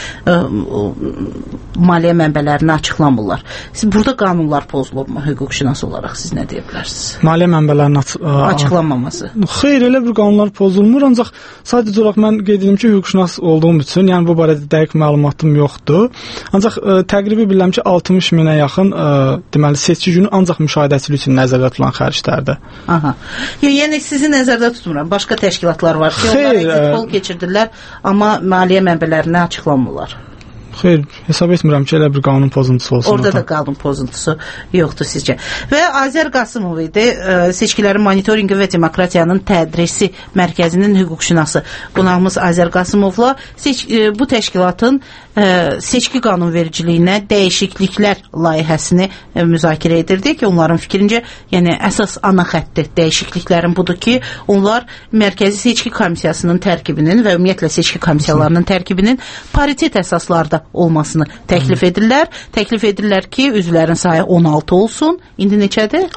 maliyyə mənbələrini açıqlamırlar. Burada qanunlar pozulurmu hüquqşünas olaraq? Siz nə deyə bilərsiniz? Maliyyə mənbələrinin açıqlanmaması. Xeyr, elə bir qanunlar pozulmur, ancaq sadəcə olaraq mən qeyd edim ki, hüquqşünas olduğum üçün, yəni bu barədə dəqiq məlumatım yoxdur. Ancaq təqribi bilirəm ki, 60 minə yaxın deməli seçki günü ancaq müşahidəçilik üçün nəzərdə tutulan xərclərdir. Aha. Yəni sizi nəzərdə tutmuram. Başqa təşkilatlar var ki, onlar exit poll keçirdirlər, amma maliyyə mənbələrini açıqlamırlar. Xeyr, hesab etmirəm ki, elə bir qanun pozuntusu olsun. Orada da qanun pozuntusu yoxdur sizcə. Və Azər Qasımov idi, seçkilərin monitorinqi və demokratiyanın tədrisi mərkəzinin hüquqşünası. Qonağımız Azər Qasımovla bu təşkilatın seçki qanunvericiliyinə dəyişikliklər layihəsini müzakirə edirdik ki, onların fikrincə, yəni əsas ana xətti dəyişikliklərin budur ki, onlar Mərkəzi Seçki Komissiyasının tərkibinin və ümumiyyətlə seçki komissiyalarının tərkibinin paritet əsaslarda olmasını təklif edirlər. Təklif edirlər ki, üzvlərin sayı 16 olsun. İndi neçədir?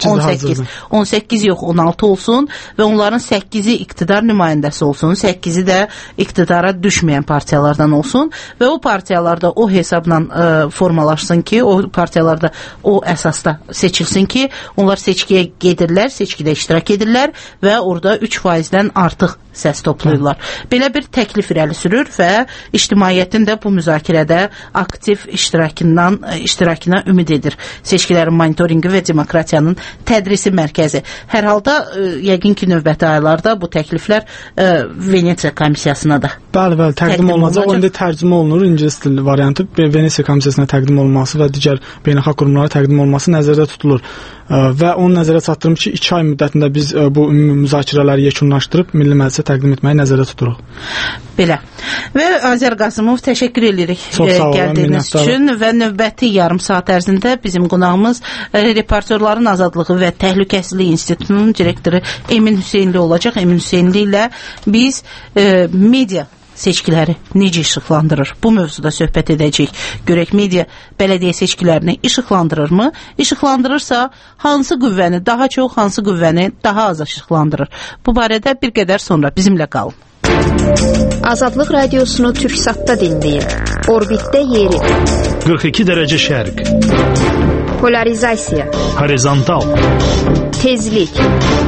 18 yox, 16 olsun və onların 8-i iqtidar nümayəndəsi olsun, 8-i də iqtidara düşməyən partiyalardan olsun və o partiyalarda o hesabla formalaşsın ki, o partiyalarda o əsasda seçilsin ki, onlar seçkiyə gedirlər, seçkidə iştirak edirlər və orada 3%-dən artıq səs toplayırlar. Belə bir təklif irəli sürür və ictimaiyyətin də bu müzakirədə aktiv iştirakına ümid edir. Seçkilərin monitorinqi və demokratiyanın tədrisi mərkəzi. Hər halda yəqin ki, növbəti aylarda bu təkliflər Venesiya komissiyasına da bəli, təqdim olunacaq. O indi tərcümə olunur, ingilis dilli variantı Venesiya komissiyasına təqdim olunması və digər beynəlxalq qurumlara təqdim olunması nəzərdə tutulur. Və onu nəzərə çatdırım ki, 2 ay müddətində biz bu ümumi müzakirələri yekunlaşdırıb Milli Məclisə təqdim etməyi nəzərdə tuturuq. Belə. Və Azər Qasımov, təşəkkür edirik gəldiyiniz üçün və növbəti yarım saat ərzində bizim qonağımız Reportyorların Azadlığı və Təhlükəsizlik İnstitutunun direktoru Emin Hüseynli olacaq. Emin Hüseynli ilə biz media seçkiləri necə işıqlandırır? Bu mövzuda söhbət edəcəyik. Görək media bələdiyyə seçkilərini işıqlandırırmı? İşıqlandırırsa, hansı qüvvəni daha çox, hansı qüvvəni daha az işıqlandırır? Bu barədə bir qədər sonra bizimlə qalın. Azadlıq radiosunu Türksatda dinləyin. Orbitdə yeri. 42 dərəcə şərq. Polarizasiya. Horizontal. Tezlik.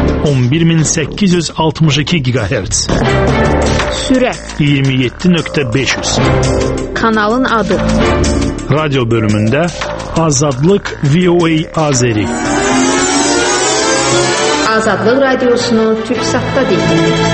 11862 GHz. Sürət. 27.500. Kanalın adı. Radyo bölümündə Azadlıq VOA Azeri. Azadlıq radiosunu Türksatda dinləyin.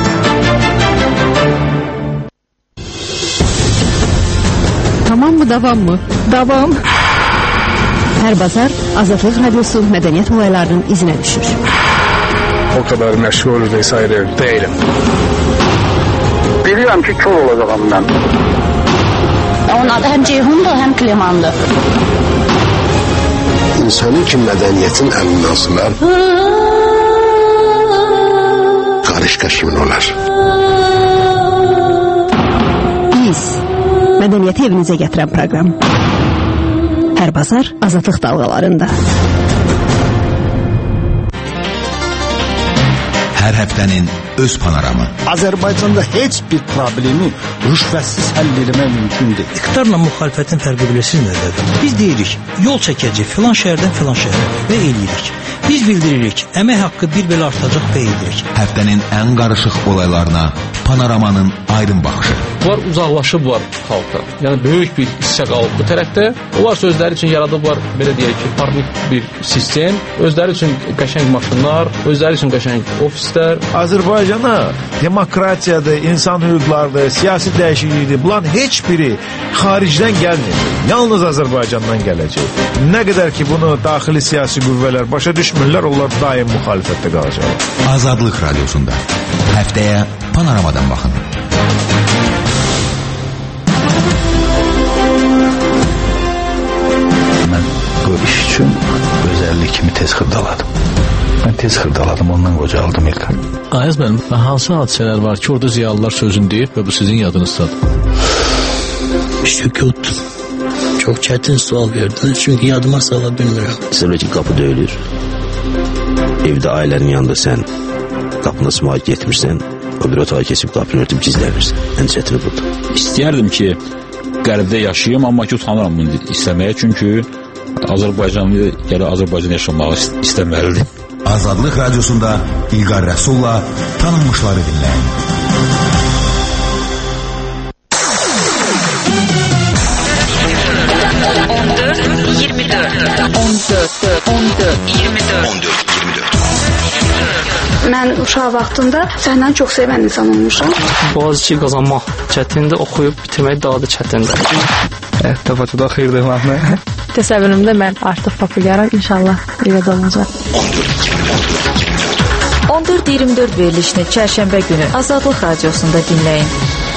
Tamam mı, davam mı? Davam. Hər bazar Azadlıq Radiosu mədəniyyət olaylarının izinə düşür. O kadar məşğul vesaire değilim. Bilirəm ki, kör olacağım mən. Onun adı həm Ceyhundur, həm Klemandır. İnsanın ki mədəniyyətin əlindən alsınlar, qarışqa kimin olar? Biz, mədəniyyəti evinizə gətirən proqram. Hər bazar Azadlıq dalğalarında. Hər həftənin öz panoramı. Azərbaycanda heç bir problemi rüşvətsiz həll etmək mümkün deyil. İqtidarla müxalifətin fərqi bilirsiniz nədir? Biz deyirik, yol çəkəcək filan şəhərdən filan şəhərə və eləyirik. Biz bildiririk, əmək haqqı bir belə artacaq və eləyirik. Həftənin ən qarışıq olaylarına panoramanın aydın baxışı. Bunlar uzaqlaşıblar xalqdan. Yəni böyük bir hissə qalıb bu tərəfdə. Onlar sözləri üçün yaradıblar, belə deyək ki, parlaq bir sistem. Özləri üçün qəşəng maşınlar, özləri üçün qəşəng ofislər. Azərbaycana demokratiyadır, insan hüquqlarıdır, siyasi dəyişiklikdir. Bunların heç biri xaricdən gəlmir. Yalnız Azərbaycandan gələcək. Nə qədər ki bunu daxili siyasi qüvvələr başa düşmürlər, onlar daim müxalifətdə qalacaq. Azadlıq radiosunda həftəyə panoramadan baxın. Mən bu iş üçün özəllik kimi tez xırdaladım. Mən tez xırdaladım, ondan qocaldım İlkan. Ayaz mənim, hansı hadisələr var ki, orada ziyalılar sözünü deyib və bu sizin yadınızdadır? Sükut. Çox çətin sual verdiniz, çünki yadıma sala bilmirəm. Sən ki, qapı döyülür. Evdə ailənin yanında sən qapına sımaq getmirsən, o bir otağa keçib qapını örtüb gizlənirsən. Ən çətini budur. İstəyərdim ki, qərbdə yaşayayım, amma ki, utanıram bunu istəməyə, çünki Azərbaycanlı gələ Azərbaycan yaşamağı istəməlidir. Azadlıq radiosunda İlqar Rəsulla tanınmışları dinləyin. Mən uşaq vaxtında səndən çox sevən insan olmuşam. Boğaziçi qazanmaq çətindir, oxuyub bitirmək daha da çətindir. Təfəttüdə xeyirdir məhnə. Təsəvvürümdə mən artıq populyarım, inşallah elə də olacaq. 14-24 verilişini çərşənbə günü Azadlıq radiosunda dinləyin.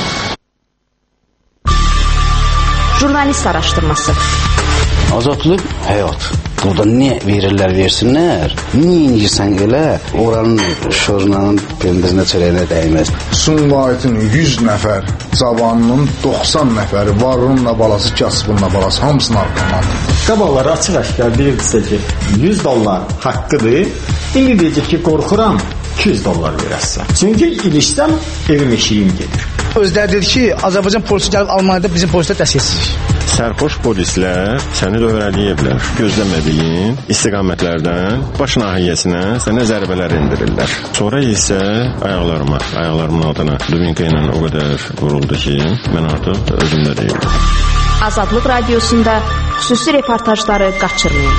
Jurnalist araşdırması. Azadlıq həyat. Burada nə verirlər versinlər, nə inirsən elə, oranın şorunanın pendizinə çörəyinə dəyməz. Sumqayıtın 100 nəfər cavanının 90 nəfəri varınla balası, kasbınla balası hamısını arqamandır. Qabaqları açıq-aşkar deyirdisə ki, $100 haqqıdır. İndi deyəcək ki, qorxuram, $200 verəsən. Çünki ilişsəm evim eşiyim gedir. Özləri dedi ki, Azərbaycan polisi gəlib Almaniyada bizim polislər dəstəkləyir. Sərxoş polislər səni dövrələyiblər. Gözləmədiyin istiqamətlərdən baş nahiyyəsinə sənə zərbələr endirirlər. Sonra isə ayaqlarımın altına dubinka ilə o qədər vuruldu ki, mən artıq özümdə deyildim. Azadlıq radiosunda xüsusi reportajları qaçırmayın.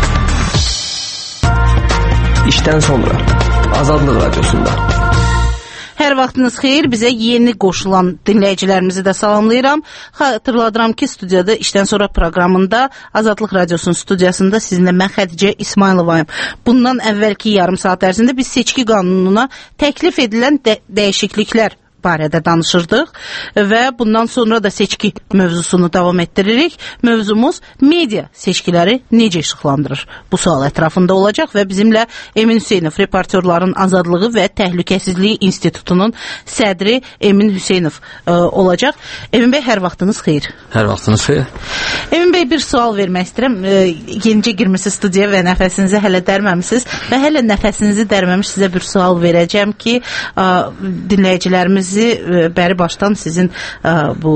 İşdən sonra Azadlıq radiosunda. Hər vaxtınız xeyir, bizə yeni qoşulan dinləyicilərimizi də salamlayıram. Xatırladıram ki, studiyada işdən sonra proqramında Azadlıq Radiosunun studiyasında sizinlə mən Xədicə İsmayılovayım. Bundan əvvəlki yarım saat ərzində biz seçki qanununa təklif edilən dəyişikliklər barədə danışırdıq və bundan sonra da seçki mövzusunu davam etdiririk. Mövzumuz media seçkiləri necə işıqlandırır? Bu sual ətrafında olacaq və bizimlə Emin Hüseynov, Reportyorların Azadlığı və Təhlükəsizliyi İnstitutunun sədri Emin Hüseynov olacaq. Emin bəy, hər vaxtınız xeyir. Hər vaxtınız xeyir. Emin bəy, bir sual vermək istəyirəm. Yenicə girmişsiniz studiyaya və nəfəsinizi hələ dərməmisiniz və hələ nəfəsinizi dərməmiş sizə bir sual verəcəm ki, dinləyicilərimiz bəri başdan sizin bu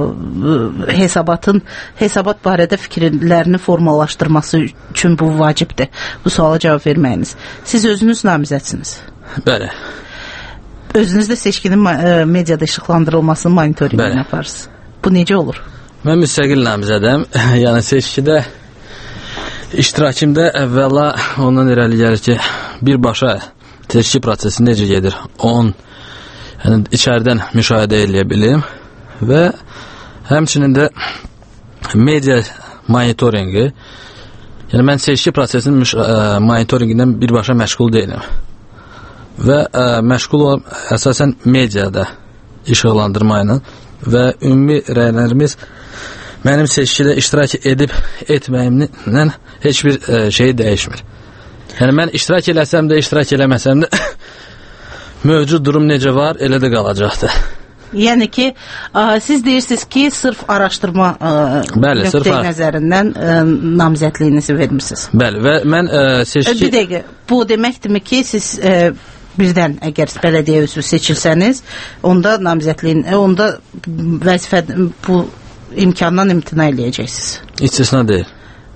hesabat barədə fikirlərini formalaşdırması üçün bu vacibdir. Bu suala cavab verməyiniz. Siz özünüz namizədsiniz. Bəli. Özünüz də seçkinin mediada işıqlandırılmasını monitorinqini yaparsınız. Bu necə olur? Mən müstəqil namizədəm. Yəni seçkidə iştirakımda əvvəla ondan irəli gəlir ki, birbaşa seçki prosesi necə gedir? Yəni içəridən müşahidə edə bilim və həmçinin də media monitorinqi, yəni mən seçki prosesinin monitorinqindən birbaşa məşğul deyiləm və məşğul olan əsasən mediada işıqlandırma ilə və ümumi rəylərimiz mənim seçkidə iştirak edib etməyimlə heç bir şey dəyişmir. Yəni mən iştirak eləsəm də, iştirak eləməsəm də mövcud durum necə var, elə də qalacaqdır. Yəni ki, siz deyirsiniz ki, sırf araşdırma nöqteyi nəzərindən namizədliyinizi vermişsiniz. Bəli, və mən seçki... Bir dəqiqə, bu deməkdirmi ki, siz birdən əgər bələdiyyə üzvü seçilsəniz, onda namizədliyin, onda vəzifə bu imkandan imtina eləyəcəksiniz? İstisna deyil.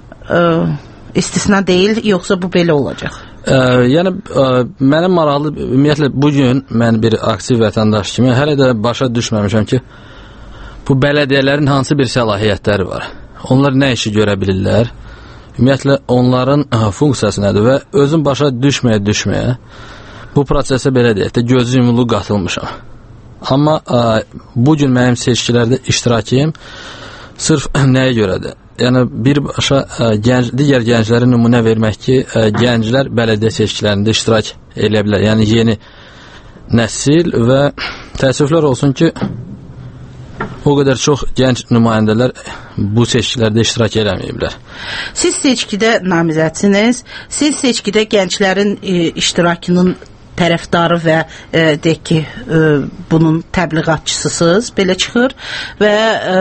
İstisna deyil, yoxsa bu belə olacaq? Yəni, mənim maraqlı, ümumiyyətlə, bugün mən bir aktiv vətəndaş kimi hələ də başa düşməmişəm ki, bu bələdiyyələrin hansı bir səlahiyyətləri var. Onlar nə işi görə bilirlər? Ümumiyyətlə, onların funksiyası nədir və özüm başa düşməyə bu prosesə belə deyək də gözü yumulu qatılmışam. Amma bugün mənim seçkilərdə iştirakım sırf nəyə görədir? Yəni, birbaşa digər gənclərə nümunə vermək ki, gənclər bələdiyyə seçkilərində iştirak edə bilər. Yəni, yeni nəsil və təəssüflər olsun ki, o qədər çox gənc nümayəndələr bu seçkilərdə iştirak eləməyiblər. Siz seçkidə namizədsiniz, siz seçkidə gənclərin iştirakının tərəfdarı və deyək ki, bunun təbliğatçısısınız, belə çıxır və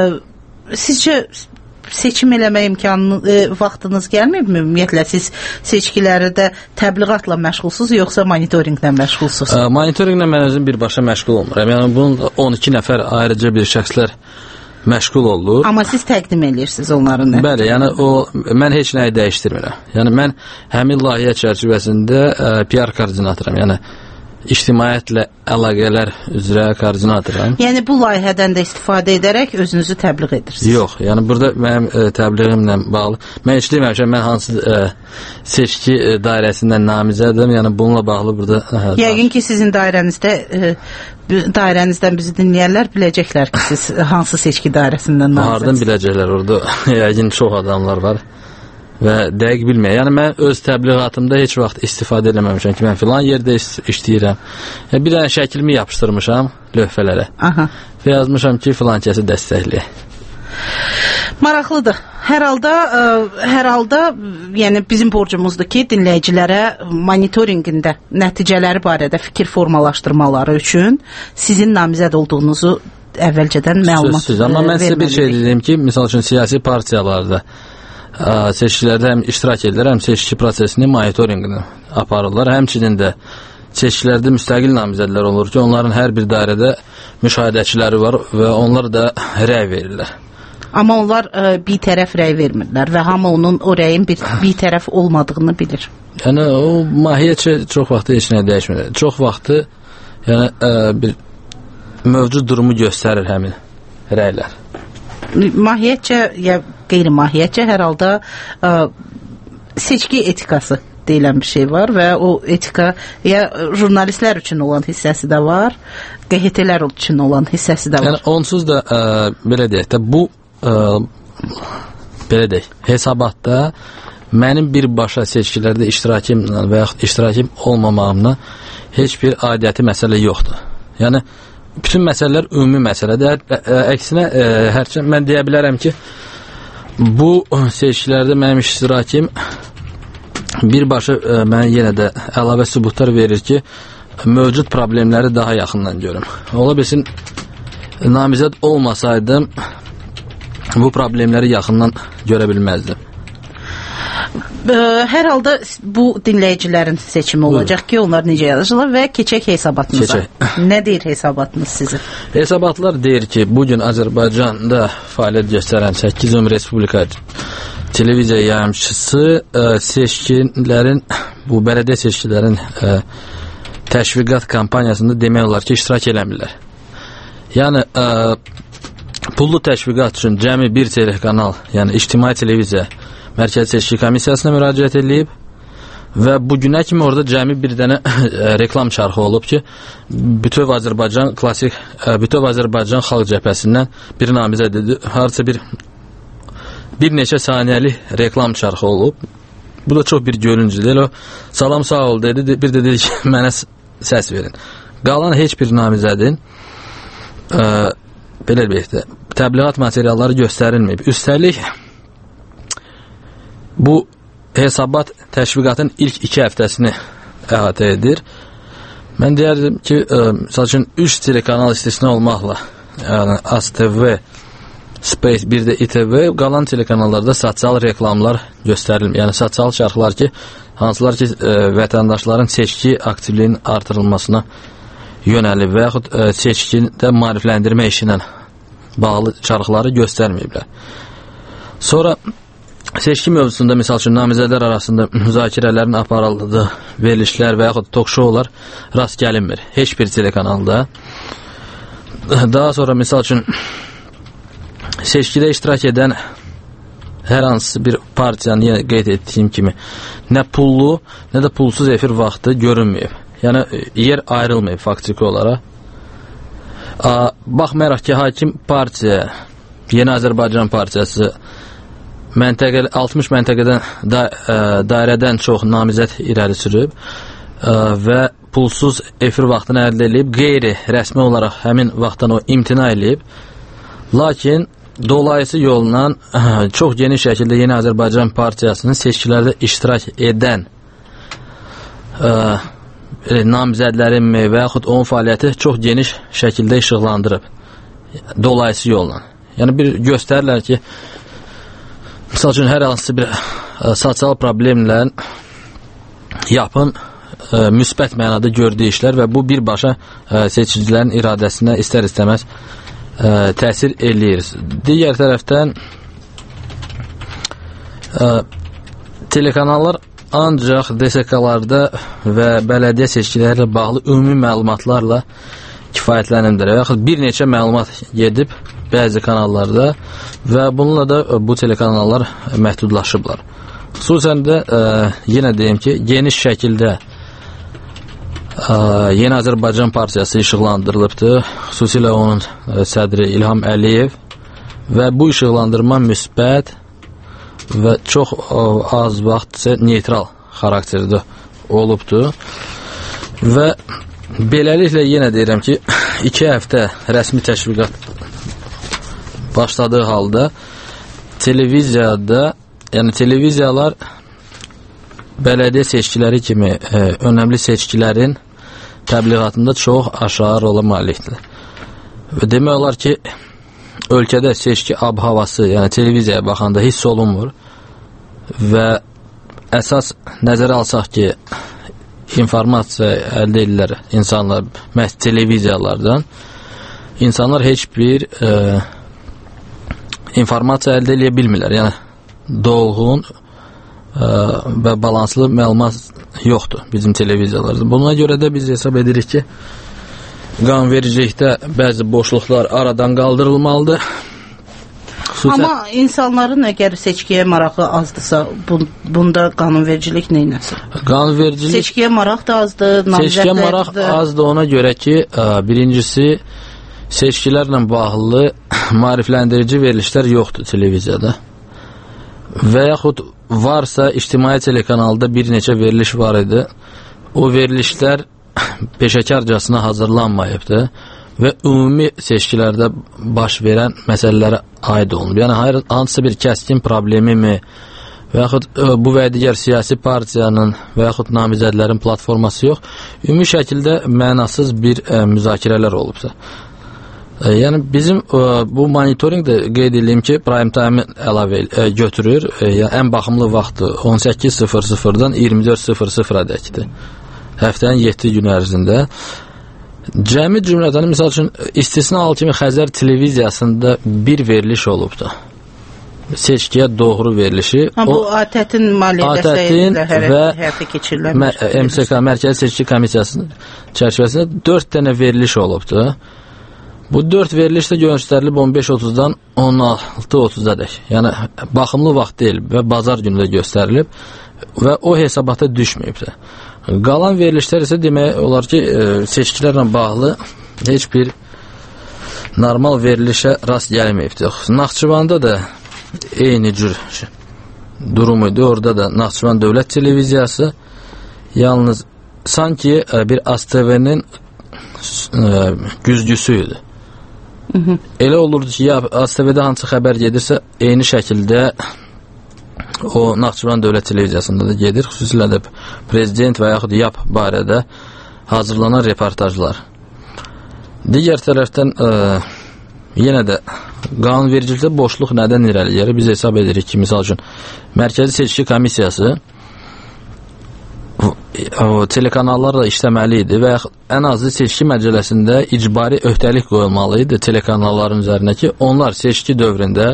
sizcə seçim eləmə vaxtınız gəlməyib mi? Ümumiyyətlə, siz seçkiləri də təbliğatla məşğulsuz, yoxsa monitorinqlə məşğulsuz? Monitorinqlə mən özüm birbaşa məşğul olmuram. Yəni, bunun 12 nəfər ayrıca bir şəxslər məşğul olur. Amma siz təqdim edirsiniz onların nəticəsini. Bəli, yəni mən heç nəyi dəyişdirmirəm. Yəni, mən həmin layihə çərçivəsində PR koordinatoram. Yəni, ictimaiyyətlə əlaqələr üzrə koordinatoram. Yəni bu layihədən də istifadə edərək özünüzü təbliğ edirsiniz? Yox, yəni burada mənim təbliğimlə bağlı. Mən heç deməmişəm, mən hansı seçki dairəsindən namizədim, yəni bununla bağlı burada... Yəqin ki, sizin dairənizdən bizi dinləyərlər biləcəklər ki, siz hansı seçki dairəsindən namizədsiniz? Hardan biləcəklər orada? Yəqin çox adamlar var. Və dəqiq bilməyə. Yəni, mən öz təbliğatımda heç vaxt istifadə eləməmişəm ki, mən filan yerdə işləyirəm. Bir dənə şəklimi yapışdırmışam lövhələrə. Və yazmışam ki, filan kəsi dəstəkləyək. Maraqlıdır. Hər halda yəni bizim borcumuzdur ki, dinləyicilərə monitorinqində nəticələri barədə fikir formalaşdırmaları üçün sizin namizəd olduğunuzu əvvəlcədən məlumat verməliyik. Amma mən sizə bir şey dedim ki, misal üçün siyasi partiyalarda seçkilərdə həm iştirak edirlər, həm seçki prosesini monitorinqini aparırlar. Həmçinin də seçkilərdə müstəqil namizədlər olur ki, onların hər bir dairədə müşahidəçiləri var və onlar da rəy verirlər. Amma onlar bir tərəf rəy vermirlər və hamı onun o rəyin bir tərəf olmadığını bilir. Yəni, o mahiyyətcə çox vaxtı heç nə dəyişmir. Çox vaxtı yəni, bir mövcud durumu göstərir həmin rəylər. Mahiyyətcə ya qeyri-mahiyyətcə hər halda seçki etikası deyilən bir şey var və o etika ya jurnalistlər üçün olan hissəsi də var, QHT-lər üçün olan hissəsi də var. Yəni, onsuz da belə deyək də, bu belə deyək, hesabatda mənim birbaşa seçkilərdə iştirakimlə və yaxud iştirakim olmamağımla heç bir aidiyyəti məsələ yoxdur. Yəni, bütün məsələlər ümumi məsələdir. Əksinə, hərçənd mən deyə bilərəm ki, bu seçkilərdə mənim iştirakim birbaşa mənə yenə də əlavə sübutlar verir ki, mövcud problemləri daha yaxından görüm. Ola bilsin, namizəd olmasaydım, bu problemləri yaxından görə bilməzdim. Hər halda bu dinləyicilərin seçimi olacaq ki, onlar necə yazırlar və keçək hesabatınıza. Nə deyir hesabatınız sizin? Hesabatlar deyir ki, bugün Azərbaycanda fəaliyyət göstərən 8 Respublika televiziya yayımçısı seçkilərin, bu bələdiyyə seçkilərin təşviqat kampaniyasında demək olar ki, iştirak eləmirlər. Yəni, pullu təşviqat üçün cəmi bir telekanal, yəni ictimai televiziya Mərkəzi Seçki Komissiyasına müraciət edilib və bugünə kimi orada cəmi bir dənə reklam çarxı olub ki, Bütöv Azərbaycan klasik, Bütöv Azərbaycan xalq cəbhəsindən bir namizəd edilib, harca bir neçə saniyəli reklam çarxı olub. Bu da çox bir görüncü deyil. O, salam sağ ol dedi, bir də dedi ki, mənə səs verin. Qalan heç bir namizədin belə deyək də, təbliğat materialları göstərilməyib. Üstəlik bu hesabat təşviqatın ilk 2 həftəsini əhatə edir. Mən deyərdim ki, misal üçün 3 telekanal istisna olmaqla, yəni ASTV, Space, bir də ITV, qalan telekanallarda sosial reklamlar göstərilmir. Yəni sosial şərxlər ki, hansılar ki, vətəndaşların seçki aktivliyinin artırılmasına yönəlib və yaxud seçkidə maarifləndirmə işi ilə bağlı çarxları göstərməyiblər. Sonra seçki mövzusunda misal üçün namizədlər arasında müzakirələrin aparıldığı verilişlər və yaxud tok-şoular rast gəlinmir heç bir telekanalda. Daha sonra misal üçün seçkidə iştirak edən hər hansı bir partiyanın, yenə qeyd etdiyim kimi, nə pullu, nə də pulsuz efir vaxtı görünməyib. Yəni yer ayrılmayıb faktiki olaraq. Baxmayaraq ki, hakim partiya, Yeni Azərbaycan Partiyası 60 məntəqədən dairədən çox namizəd irəli sürüb və pulsuz efir vaxtını əldə edib, qeyri rəsmi olaraq həmin vaxtdan o imtina edib. Lakin dolayısı yolla çox geniş şəkildə Yeni Azərbaycan Partiyasının seçkilərdə iştirak edən namizədlərin və yaxud onun fəaliyyəti çox geniş şəkildə işıqlandırıb dolayısı yolla. Yəni bir göstərirlər ki, misal üçün hər hansı bir sosial problemlə yapın müsbət mənada gördüyü işlər və bu birbaşa seçicilərin iradəsinə istər-istəməz təsir eləyir. Digər tərəfdən telekanallar ancaq DSK-larda və bələdiyyə seçkiləri ilə bağlı ümumi məlumatlarla kifayətlənirlər. Yaxud bir neçə məlumat gedib bəzi kanallarda və bununla da bu telekanallar məhdudlaşıblar. Xüsusən də yenə deyim ki, geniş şəkildə Yeni Azərbaycan Partiyası işıqlandırılıbdır. Xüsusilə onun sədri İlham Əliyev və bu işıqlandırma müsbət və çox az vaxt isə neytral xarakterdə olubdur. Və beləliklə yenə deyirəm ki, 2 həftə rəsmi təşviqat başladığı halda televiziyada, yəni televiziyalar bələdiyyə seçkiləri kimi önəmli seçkilərin təbliğatında çox aşağı rola malikdir. Və demək olar ki, ölkədə seçki ab-havası, yəni televiziyaya baxanda hiss olunmur və əsas nəzərə alsaq ki, informasiya əldə edirlər insanlar məhz televiziyalardan, insanlar heç bir informasiya əldə edə bilmirlər. Yəni dolğun və balanslı məlumat yoxdur bizim televiziyalarda. Buna görə də biz hesab edirik ki, qanunvericilikdə bəzi boşluqlar aradan qaldırılmalıdır. Amma insanların əgər seçkiyə marağı azdırsa, bunda qanunvericilik neynəsin? Seçkiyə maraq da azdır, seçkiyə maraq azdır ona görə ki, birincisi seçkilərlə bağlı maarifləndirici verilişlər yoxdur televiziyada. Və yaxud varsa ictimai telekanalda bir neçə veriliş var idi. O verilişlər peşəkarcasına hazırlanmayıbdır və ümumi seçkilərdə baş verən məsələlərə aid olunub. Yəni hansısa bir kəskin problemi mi və yaxud bu və digər siyasi partiyanın və yaxud namizədlərin platforması yox, ümumi şəkildə mənasız bir müzakirələr olubdur. Yəni bizim bu monitoring də qeyd edeyim ki, prime time əlavə götürür. Yəni ən baxımlı vaxtı 18:00-dan 24:00-dəkdir. Həftənin 7 gün ərzində. Cəmi cümlədən misal üçün istisna kimi Xəzər televiziyasında bir veriliş olubdu. Seçkiyə doğru verilişi. Bu ATƏT-in maliyyə dəstəyi həyata keçirilən MSK Mərkəzi Seçki Komissiyasının çərçivəsində 4 dənə veriliş olubdu. Bu 4 veriliş də göstərilib 15:30-dan 16:30-dək. Yəni baxımlı vaxt deyil və bazar günü də göstərilib və o hesabata düşməyibdir. Qalan verilişlər isə demək olar ki, seçkilərlə bağlı heç bir normal verilişə rast gəlməyibdir. Naxçıvanda da eyni cür durum idi. Orada da Naxçıvan Dövlət Televiziyası yalnız sanki bir ASTV-nin güzgüsü idi. Elə olurdu ki, ya ASTV-də hansı xəbər gedirsə, eyni şəkildə o Naxçıvan Dövlət Televiziyasında da gedir, xüsusilə də prezident və yaxud YAP barədə hazırlanan reportajlar. Digər tərəfdən yenə də qanunvericilikdə boşluq nədən irəli gəlir? Biz hesab edirik ki, misal üçün, Mərkəzi Seçki Komissiyası telekanallarla işləməli idi və ən azı seçki məcəlləsində icbari öhdəlik qoyulmalı idi telekanalların üzərinə ki, onlar seçki dövründə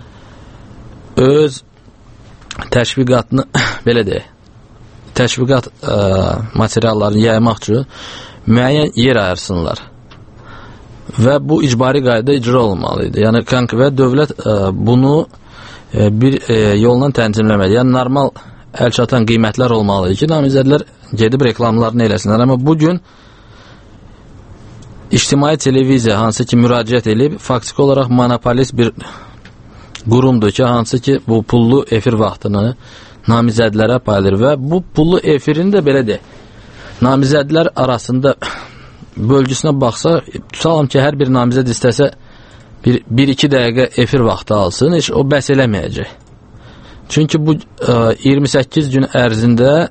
öz təşviqatını, belə deyək, təşviqat materiallarını yaymaq üçün müəyyən yer ayırsınlar. Və bu icbari qayda icra olmalı idi. Yəni, və dövlət bunu bir yolla tənzimləməli. Yəni, normal əl çatan qiymətlər olmalı idi ki, namizədlər gedib reklamlarını eləsinlər. Amma bugün ictimai televiziya hansı ki müraciət edib, faktiki olaraq monopolist bir qurumdur ki, hansı ki bu pullu efir vaxtını namizədlərə paylayır və bu pullu efirin də belə deyək, namizədlər arasında bölgüsünə baxsa, tutalım ki, hər bir namizəd istəsə 1-2 dəqiqə efir vaxtı alsın, heç o bəs eləməyəcək. Çünki bu 28 gün ərzində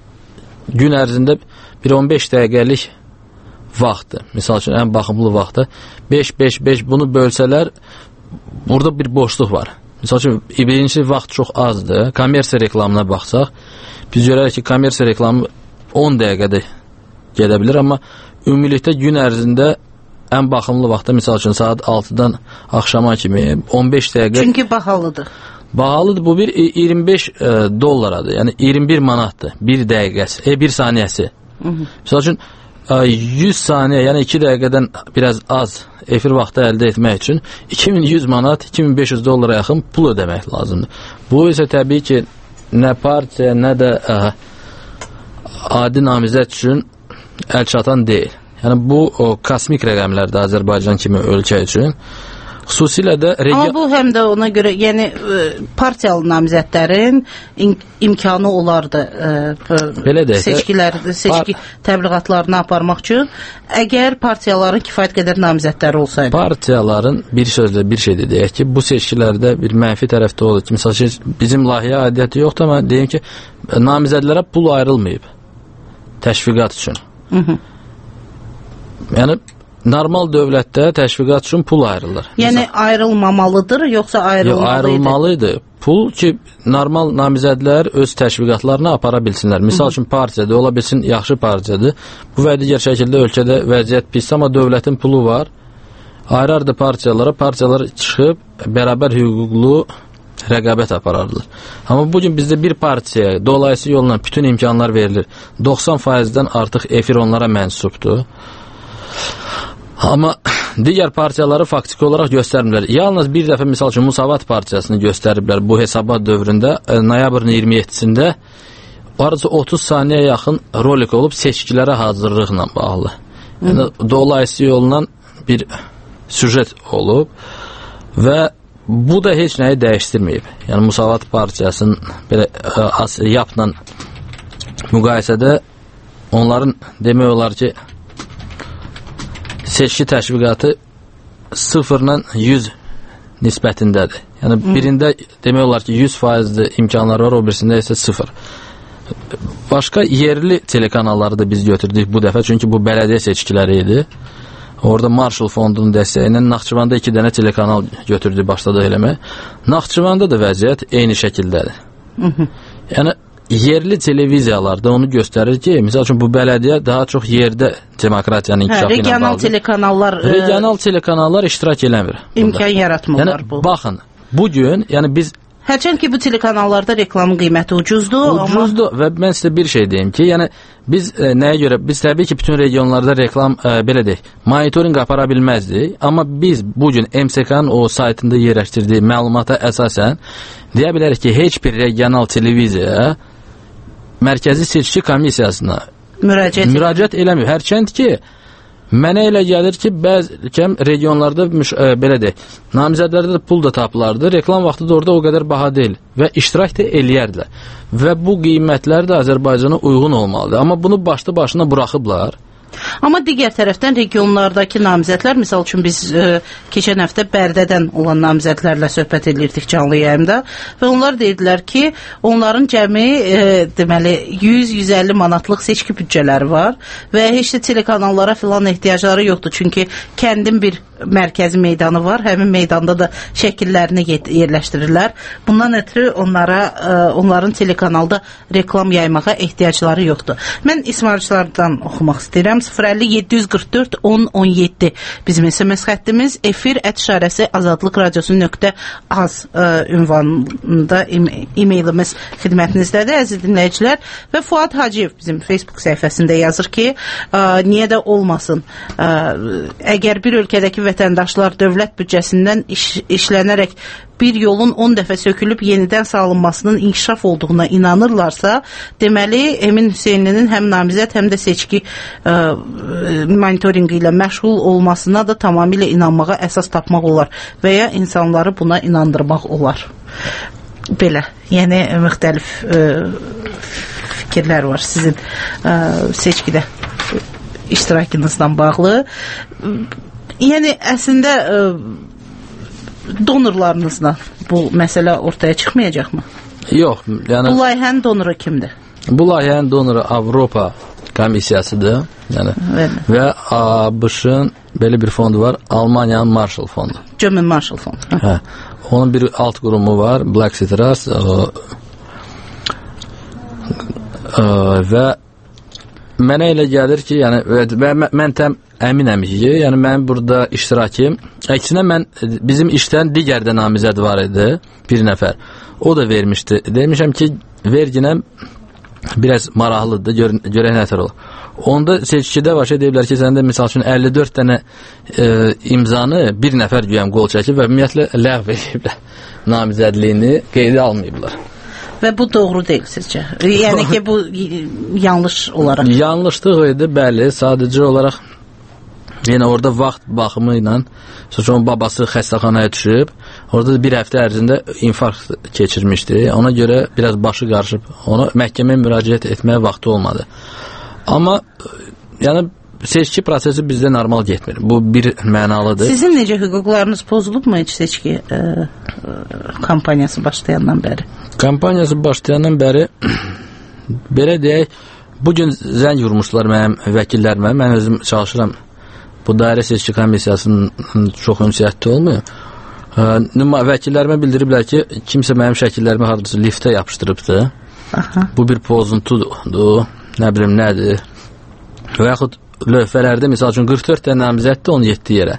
bir 15 dəqiqəlik vaxtdır. Misal üçün, ən baxımlı vaxtı 5-5-5 bunu bölsələr, burada bir boşluq var. Misal üçün, birinci vaxt çox azdır. Kommersiya reklamına baxsaq, biz görərək ki, kommersiya reklamı 10 dəqiqədə gedə bilir, amma ümumilikdə gün ərzində ən baxımlı vaxtda, misal üçün, saat 6-dan axşama kimi 15 dəqiqə... Çünki bahalıdır. Bahalıdır, bu bir 25 dollaradır, yəni 21 manatdır, bir dəqiqəsi, bir saniyəsi. Misal üçün, 100 saniyə, yəni 2 dəqiqədən biraz az efir vaxtı əldə etmək üçün 2100 manat, 2500 dollara yaxın pul ödəmək lazımdır. Bu isə təbii ki, nə partiya, nə də adi namizət üçün əl çatan deyil. Yəni, bu kosmik rəqəmlərdə Azərbaycan kimi ölkə üçün. Xüsusilə də... Amma bu həm də ona görə, yəni partiyalı namizədlərin imkanı olardı seçki təbliğatlarını aparmaq üçün, əgər partiyaların kifayət qədər namizədləri olsaydı. Partiyaların bir sözlə bir şey deyək ki, bu seçkilərdə bir mənfi tərəfdə olur ki, misal ki, bizim layihə aidiyyəti yoxdur, amma deyim ki, namizədlərə pul ayrılmayıb təşviqat üçün. Yəni, normal dövlətdə təşviqat üçün pul ayrılır. Yəni ayrılmamalıdır, yoxsa ayrılmalıydı? Yox, ayrılmalıydı. Pul ki, normal namizədlər öz təşviqatlarını apara bilsinlər. Misal üçün partiyadır, ola bilsin yaxşı partiyadır. Bu və digər şəkildə ölkədə vəziyyət pisdir, amma dövlətin pulu var. Ayrardı partiyalara, partiyalar çıxıb bərabər hüquqlu rəqabət aparardılar. Amma bugün bizdə bir partiyaya dolayısı yolla bütün imkanlar verilir. 90%-dən artıq efir onlara mənsubdur. Amma digər partiyaları faktiki olaraq göstərmirlər. Yalnız bir dəfə, misal üçün, Musavat partiyasını göstəriblər bu hesabat dövründə, noyabrın 27-sində arıca 30 saniyə yaxın rolik olub seçkilərə hazırlıqla bağlı. Yəni, dolayısı yolla bir süjet olub və bu da heç nəyi dəyişdirməyib. Yəni, Musavat partiyasının belə YAP-la müqayisədə onların demək olar ki, seçki təşviqatı 0-la 100 nisbətindədir. Yəni, birində demək olar ki, 100%'dir imkanlar var, o birisində isə 0. Başqa yerli telekanalları da biz götürdük bu dəfə, çünki bu bələdiyyə seçkiləri idi. Orada Marshall fondunun dəstəyi ilə Naxçıvanda 2 dənə telekanal götürdük, başladı eləmək. Naxçıvanda da vəziyyət eyni şəkildədir. Yəni, yerli televiziyalarda onu göstərir ki, misal üçün bu bələdiyyə daha çox yerdə demokratiyanın inkişafı ilə bağlıdır. Regional telekanallar iştirak eləmir. İmkan yaratmırlar bu. Baxın, bugün, yəni biz... Hərçənd ki, bu telekanallarda reklamın qiyməti ucuzdur. Ucuzdur və mən sizə bir şey deyim ki, yəni biz nəyə görə, biz təbii ki, bütün regionlarda reklam, belə deyək, monitoring apara bilməzdik, amma biz bugün MSK-nın o saytında yerləşdirdiyi məlumata əsasən deyə bilərik ki, heç bir regional televiziyaya Mərkəzi Seçki Komissiyasına müraciət eləmir. Hərçənd ki, mənə elə gəlir ki, bəzi regionlarda belə deyək, namizədlərdə də pul da tapılardı, reklam vaxtı da orada o qədər baha deyil və iştirak da eləyərdilər. Və bu qiymətlər də Azərbaycana uyğun olmalıdır. Amma bunu başlı başına buraxıblar. Amma digər tərəfdən regionlardakı namizədlər, misal üçün biz keçən həftə Bərdədən olan namizədlərlə söhbət edirdik canlı yayımda və onlar deyirdilər ki, onların cəmi deməli 100-150 manatlıq seçki büdcələri var və heç də telekanallara filan ehtiyacları yoxdur. Çünki kəndin bir mərkəzi meydanı var, həmin meydanda da şəkillərini yerləşdirirlər. Bundan ötürü onların telekanalda reklam yaymağa ehtiyacları yoxdur. Mən İsmailçilərdən oxumaq istəyirəm. 050-744-10-17 bizim SMS xəttimiz, efir@azadlıqradiosu.az ünvanında e-mailimiz xidmətinizdədir, əziz dinləyicilər. Və Fuad Hacıyev bizim Facebook səhifəsində yazır ki, niyə də olmasın, əgər bir ölkədəki vətəndaşlar dövlət büdcəsindən işlənərək bir yolun 10 dəfə sökülüb yenidən salınmasının inkişaf olduğuna inanırlarsa, deməli Emin Hüseynlinin həm namizəd, həm də seçki monitorinqi ilə məşğul olmasına da tamamilə inanmağa əsas tapmaq olar və ya insanları buna inandırmaq olar. Belə, yəni müxtəlif fikirlər var sizin seçkidə iştirakınızdan bağlı. Yəni əslində donorlarınızla bu məsələ ortaya çıxmayacaqmı? Yox. Yəni, bu layihənin donoru kimdir? Bu layihənin donoru Avropa Komissiyasıdır. Yəni, və ABŞ-ın belə bir fondu var, Almaniyanın Marshall fondu. German Marshall fondu. Hə. Onun bir alt qurumu var, Black Sea Trust və mənə elə gəlir ki, yəni mən təm əminəm ki, yəni mənim burada iştirakım, əksinə bizim işdən digər də namizəd var idi, bir nəfər. O da vermişdi. Demişəm ki, verginəm biraz maraqlıdır, görək nətər olur. Onda seçkidə var şey deyiblər ki, səndə misal üçün 54 dənə imzanı bir nəfər güyəm qol çəkib və ümumiyyətlə ləğv ediblər namizədliyini, qeydə almayıblar. Və bu doğru deyil sizcə? Yəni ki, bu yanlış olaraq. Yanlışlıq idi, bəli, sadəcə olaraq yenə orada vaxt baxımı ilə onun babası xəstəxanaya düşüb, orada bir həftə ərzində infarkt keçirmişdi, ona görə biraz başı qarışıb, ona məhkəməyə müraciət etməyə vaxtı olmadı. Amma yəni seçki prosesi bizdə normal getmir. Bu bir mənalıdır. Sizin necə hüquqlarınız pozulubmu heç seçki kampaniyası başlayandan bəri? Kampaniyası başlayandan bəri belə deyək, bugün zəng vurmuşlar mənim vəkillərimə, mən özüm çalışıram. Bu dairə seçki komissiyasının çox ünsiyyətli olmuyor. Vəkillərimə bildiriblər ki, kimsə mənim şəkillərimi hardasa liftə yapışdırıbdı. Bu bir pozuntudur, nə bilim nədir. Və yaxud lövhələrdə misal üçün 44 dənə namizəddir 17 yerə.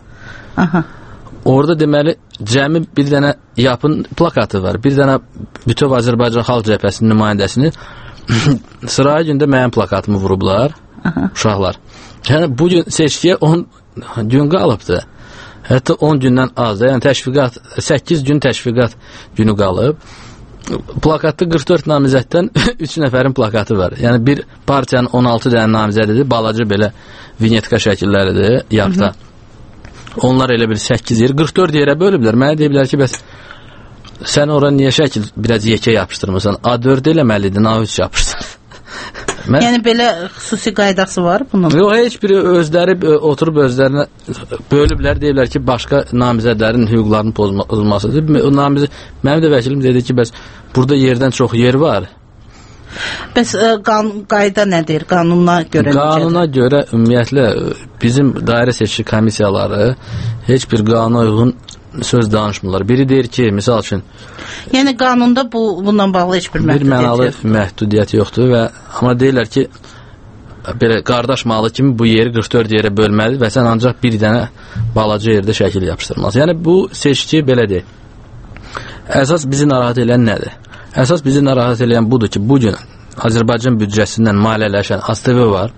Orada deməli cəmi bir dənə yapın plakatı var. Bir dənə bütöv Azərbaycan Xalq Cəbhəsinin nümayəndəsini sıraya gündə mənim plakatımı vurublar uşaqlar. Yəni bugün seçkiyə 10 gün qalıbdır. Hətta 10 gündən az da, yəni təşviqat 8 gün təşviqat günü qalıb. Plakatda 44 namizəddən 3 nəfərin plakatı var. Yəni bir partiyanın 16 dənə namizədidir, balaca belə vinyetka şəkilləridir yaqda. Onlar elə bir 8 yer, 44 yerə bölüblər. Mənə deyiblər ki, bəs sən ora niyə şəkil biraz yekə yapışdırmırsan? A4 eləməliydin, A3 yapışdır. Yəni belə xüsusi qaydası var bunun? Yox, heç biri özləri oturub özlərinə bölüblər, deyirlər ki, başqa namizədlərin hüquqlarının pozulmasıdır. Mənim də vəkilim dedi ki, bəs burada yerdən çox yer var. Bəs qayda nədir? Qanuna görə necədir? Qanuna görə ümumiyyətlə bizim dairə seçki komissiyaları heç bir qanuna uyğun söz danışmırlar. Biri deyir ki, misal üçün yəni qanunda bundan bağlı heç bir məhdudiyyət yoxdur. Bir mənalı məhdudiyyət yoxdur və amma deyirlər ki, belə qardaş malı kimi bu yeri 44 yerə bölməlidir və sən ancaq bir dənə balaca yerdə şəkil yapışdırmalısın. Yəni bu seçki belə deyil. Əsas bizi narahat edən nədir? Əsas bizi narahat edən budur ki, bugün Azərbaycan büdcəsindən maliyyələşən ASTV var.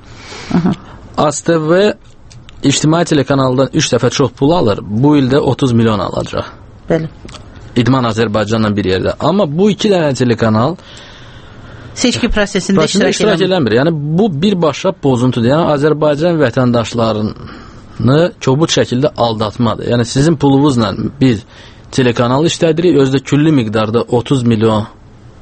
ASTV İctimai telekanaldan 3 dəfə çox pul alır, bu ildə 30 milyon alacaq. Bəli. İdman Azərbaycanla bir yerdə. Amma bu 2 dənə telekanal seçki prosesində iştirak eləmir. Yəni bu birbaşa pozuntudur. Yəni Azərbaycan vətəndaşlarını kobud şəkildə aldatmadır. Yəni sizin pulunuzla biz telekanal işlədirik, özdə külli miqdarda 30 milyon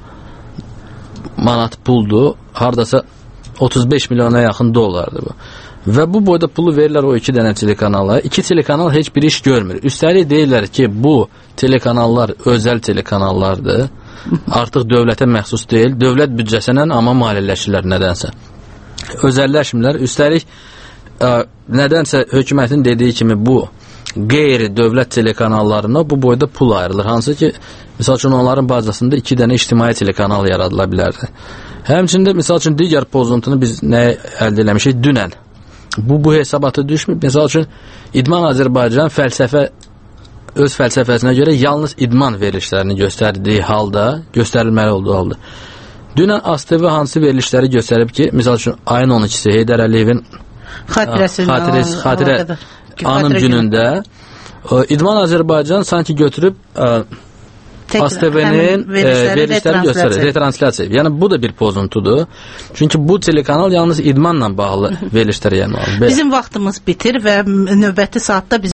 manat puldur. Hardasa 35 milyona yaxın dollardır bu. Və bu boyda pulu verirlər o 2 dənə telekanala. 2 telekanal heç bir iş görmür. Üstəlik deyirlər ki, bu telekanallar özəl telekanallardır. Artıq dövlətə məxsus deyil. Dövlət büdcəsindən amma maliyyələşirlər nədənsə. Özəlləşmirlər. Üstəlik nədənsə hökumətin dediyi kimi bu qeyri-dövlət telekanallarına bu boyda pul ayrılır. Hansı ki, misal üçün onların bazasında 2 dənə ictimai telekanal yaradıla bilərdi. Həmçində, misal üçün, digər pozuntunu biz nə əldə eləmişik? Dünən. Bu hesabatı düşmür. Misal üçün, İdman Azərbaycan öz fəlsəfəsinə görə yalnız idman verilişlərini göstərdiyi halda, göstərilməli olduğu halda. Dünən ASTV hansı verilişləri göstərib ki, misal üçün, ayın 12-si Heydər Əliyevin xatirə anım günündə İdman Azərbaycan sanki götürüb ASTV-nin verilişləri göstərir, retranslasiya. Yəni, bu da bir pozuntudur. Çünki bu telekanal yalnız idmanla bağlı verilişləri yayımladır. Bizim vaxtımız bitir və növbəti saatda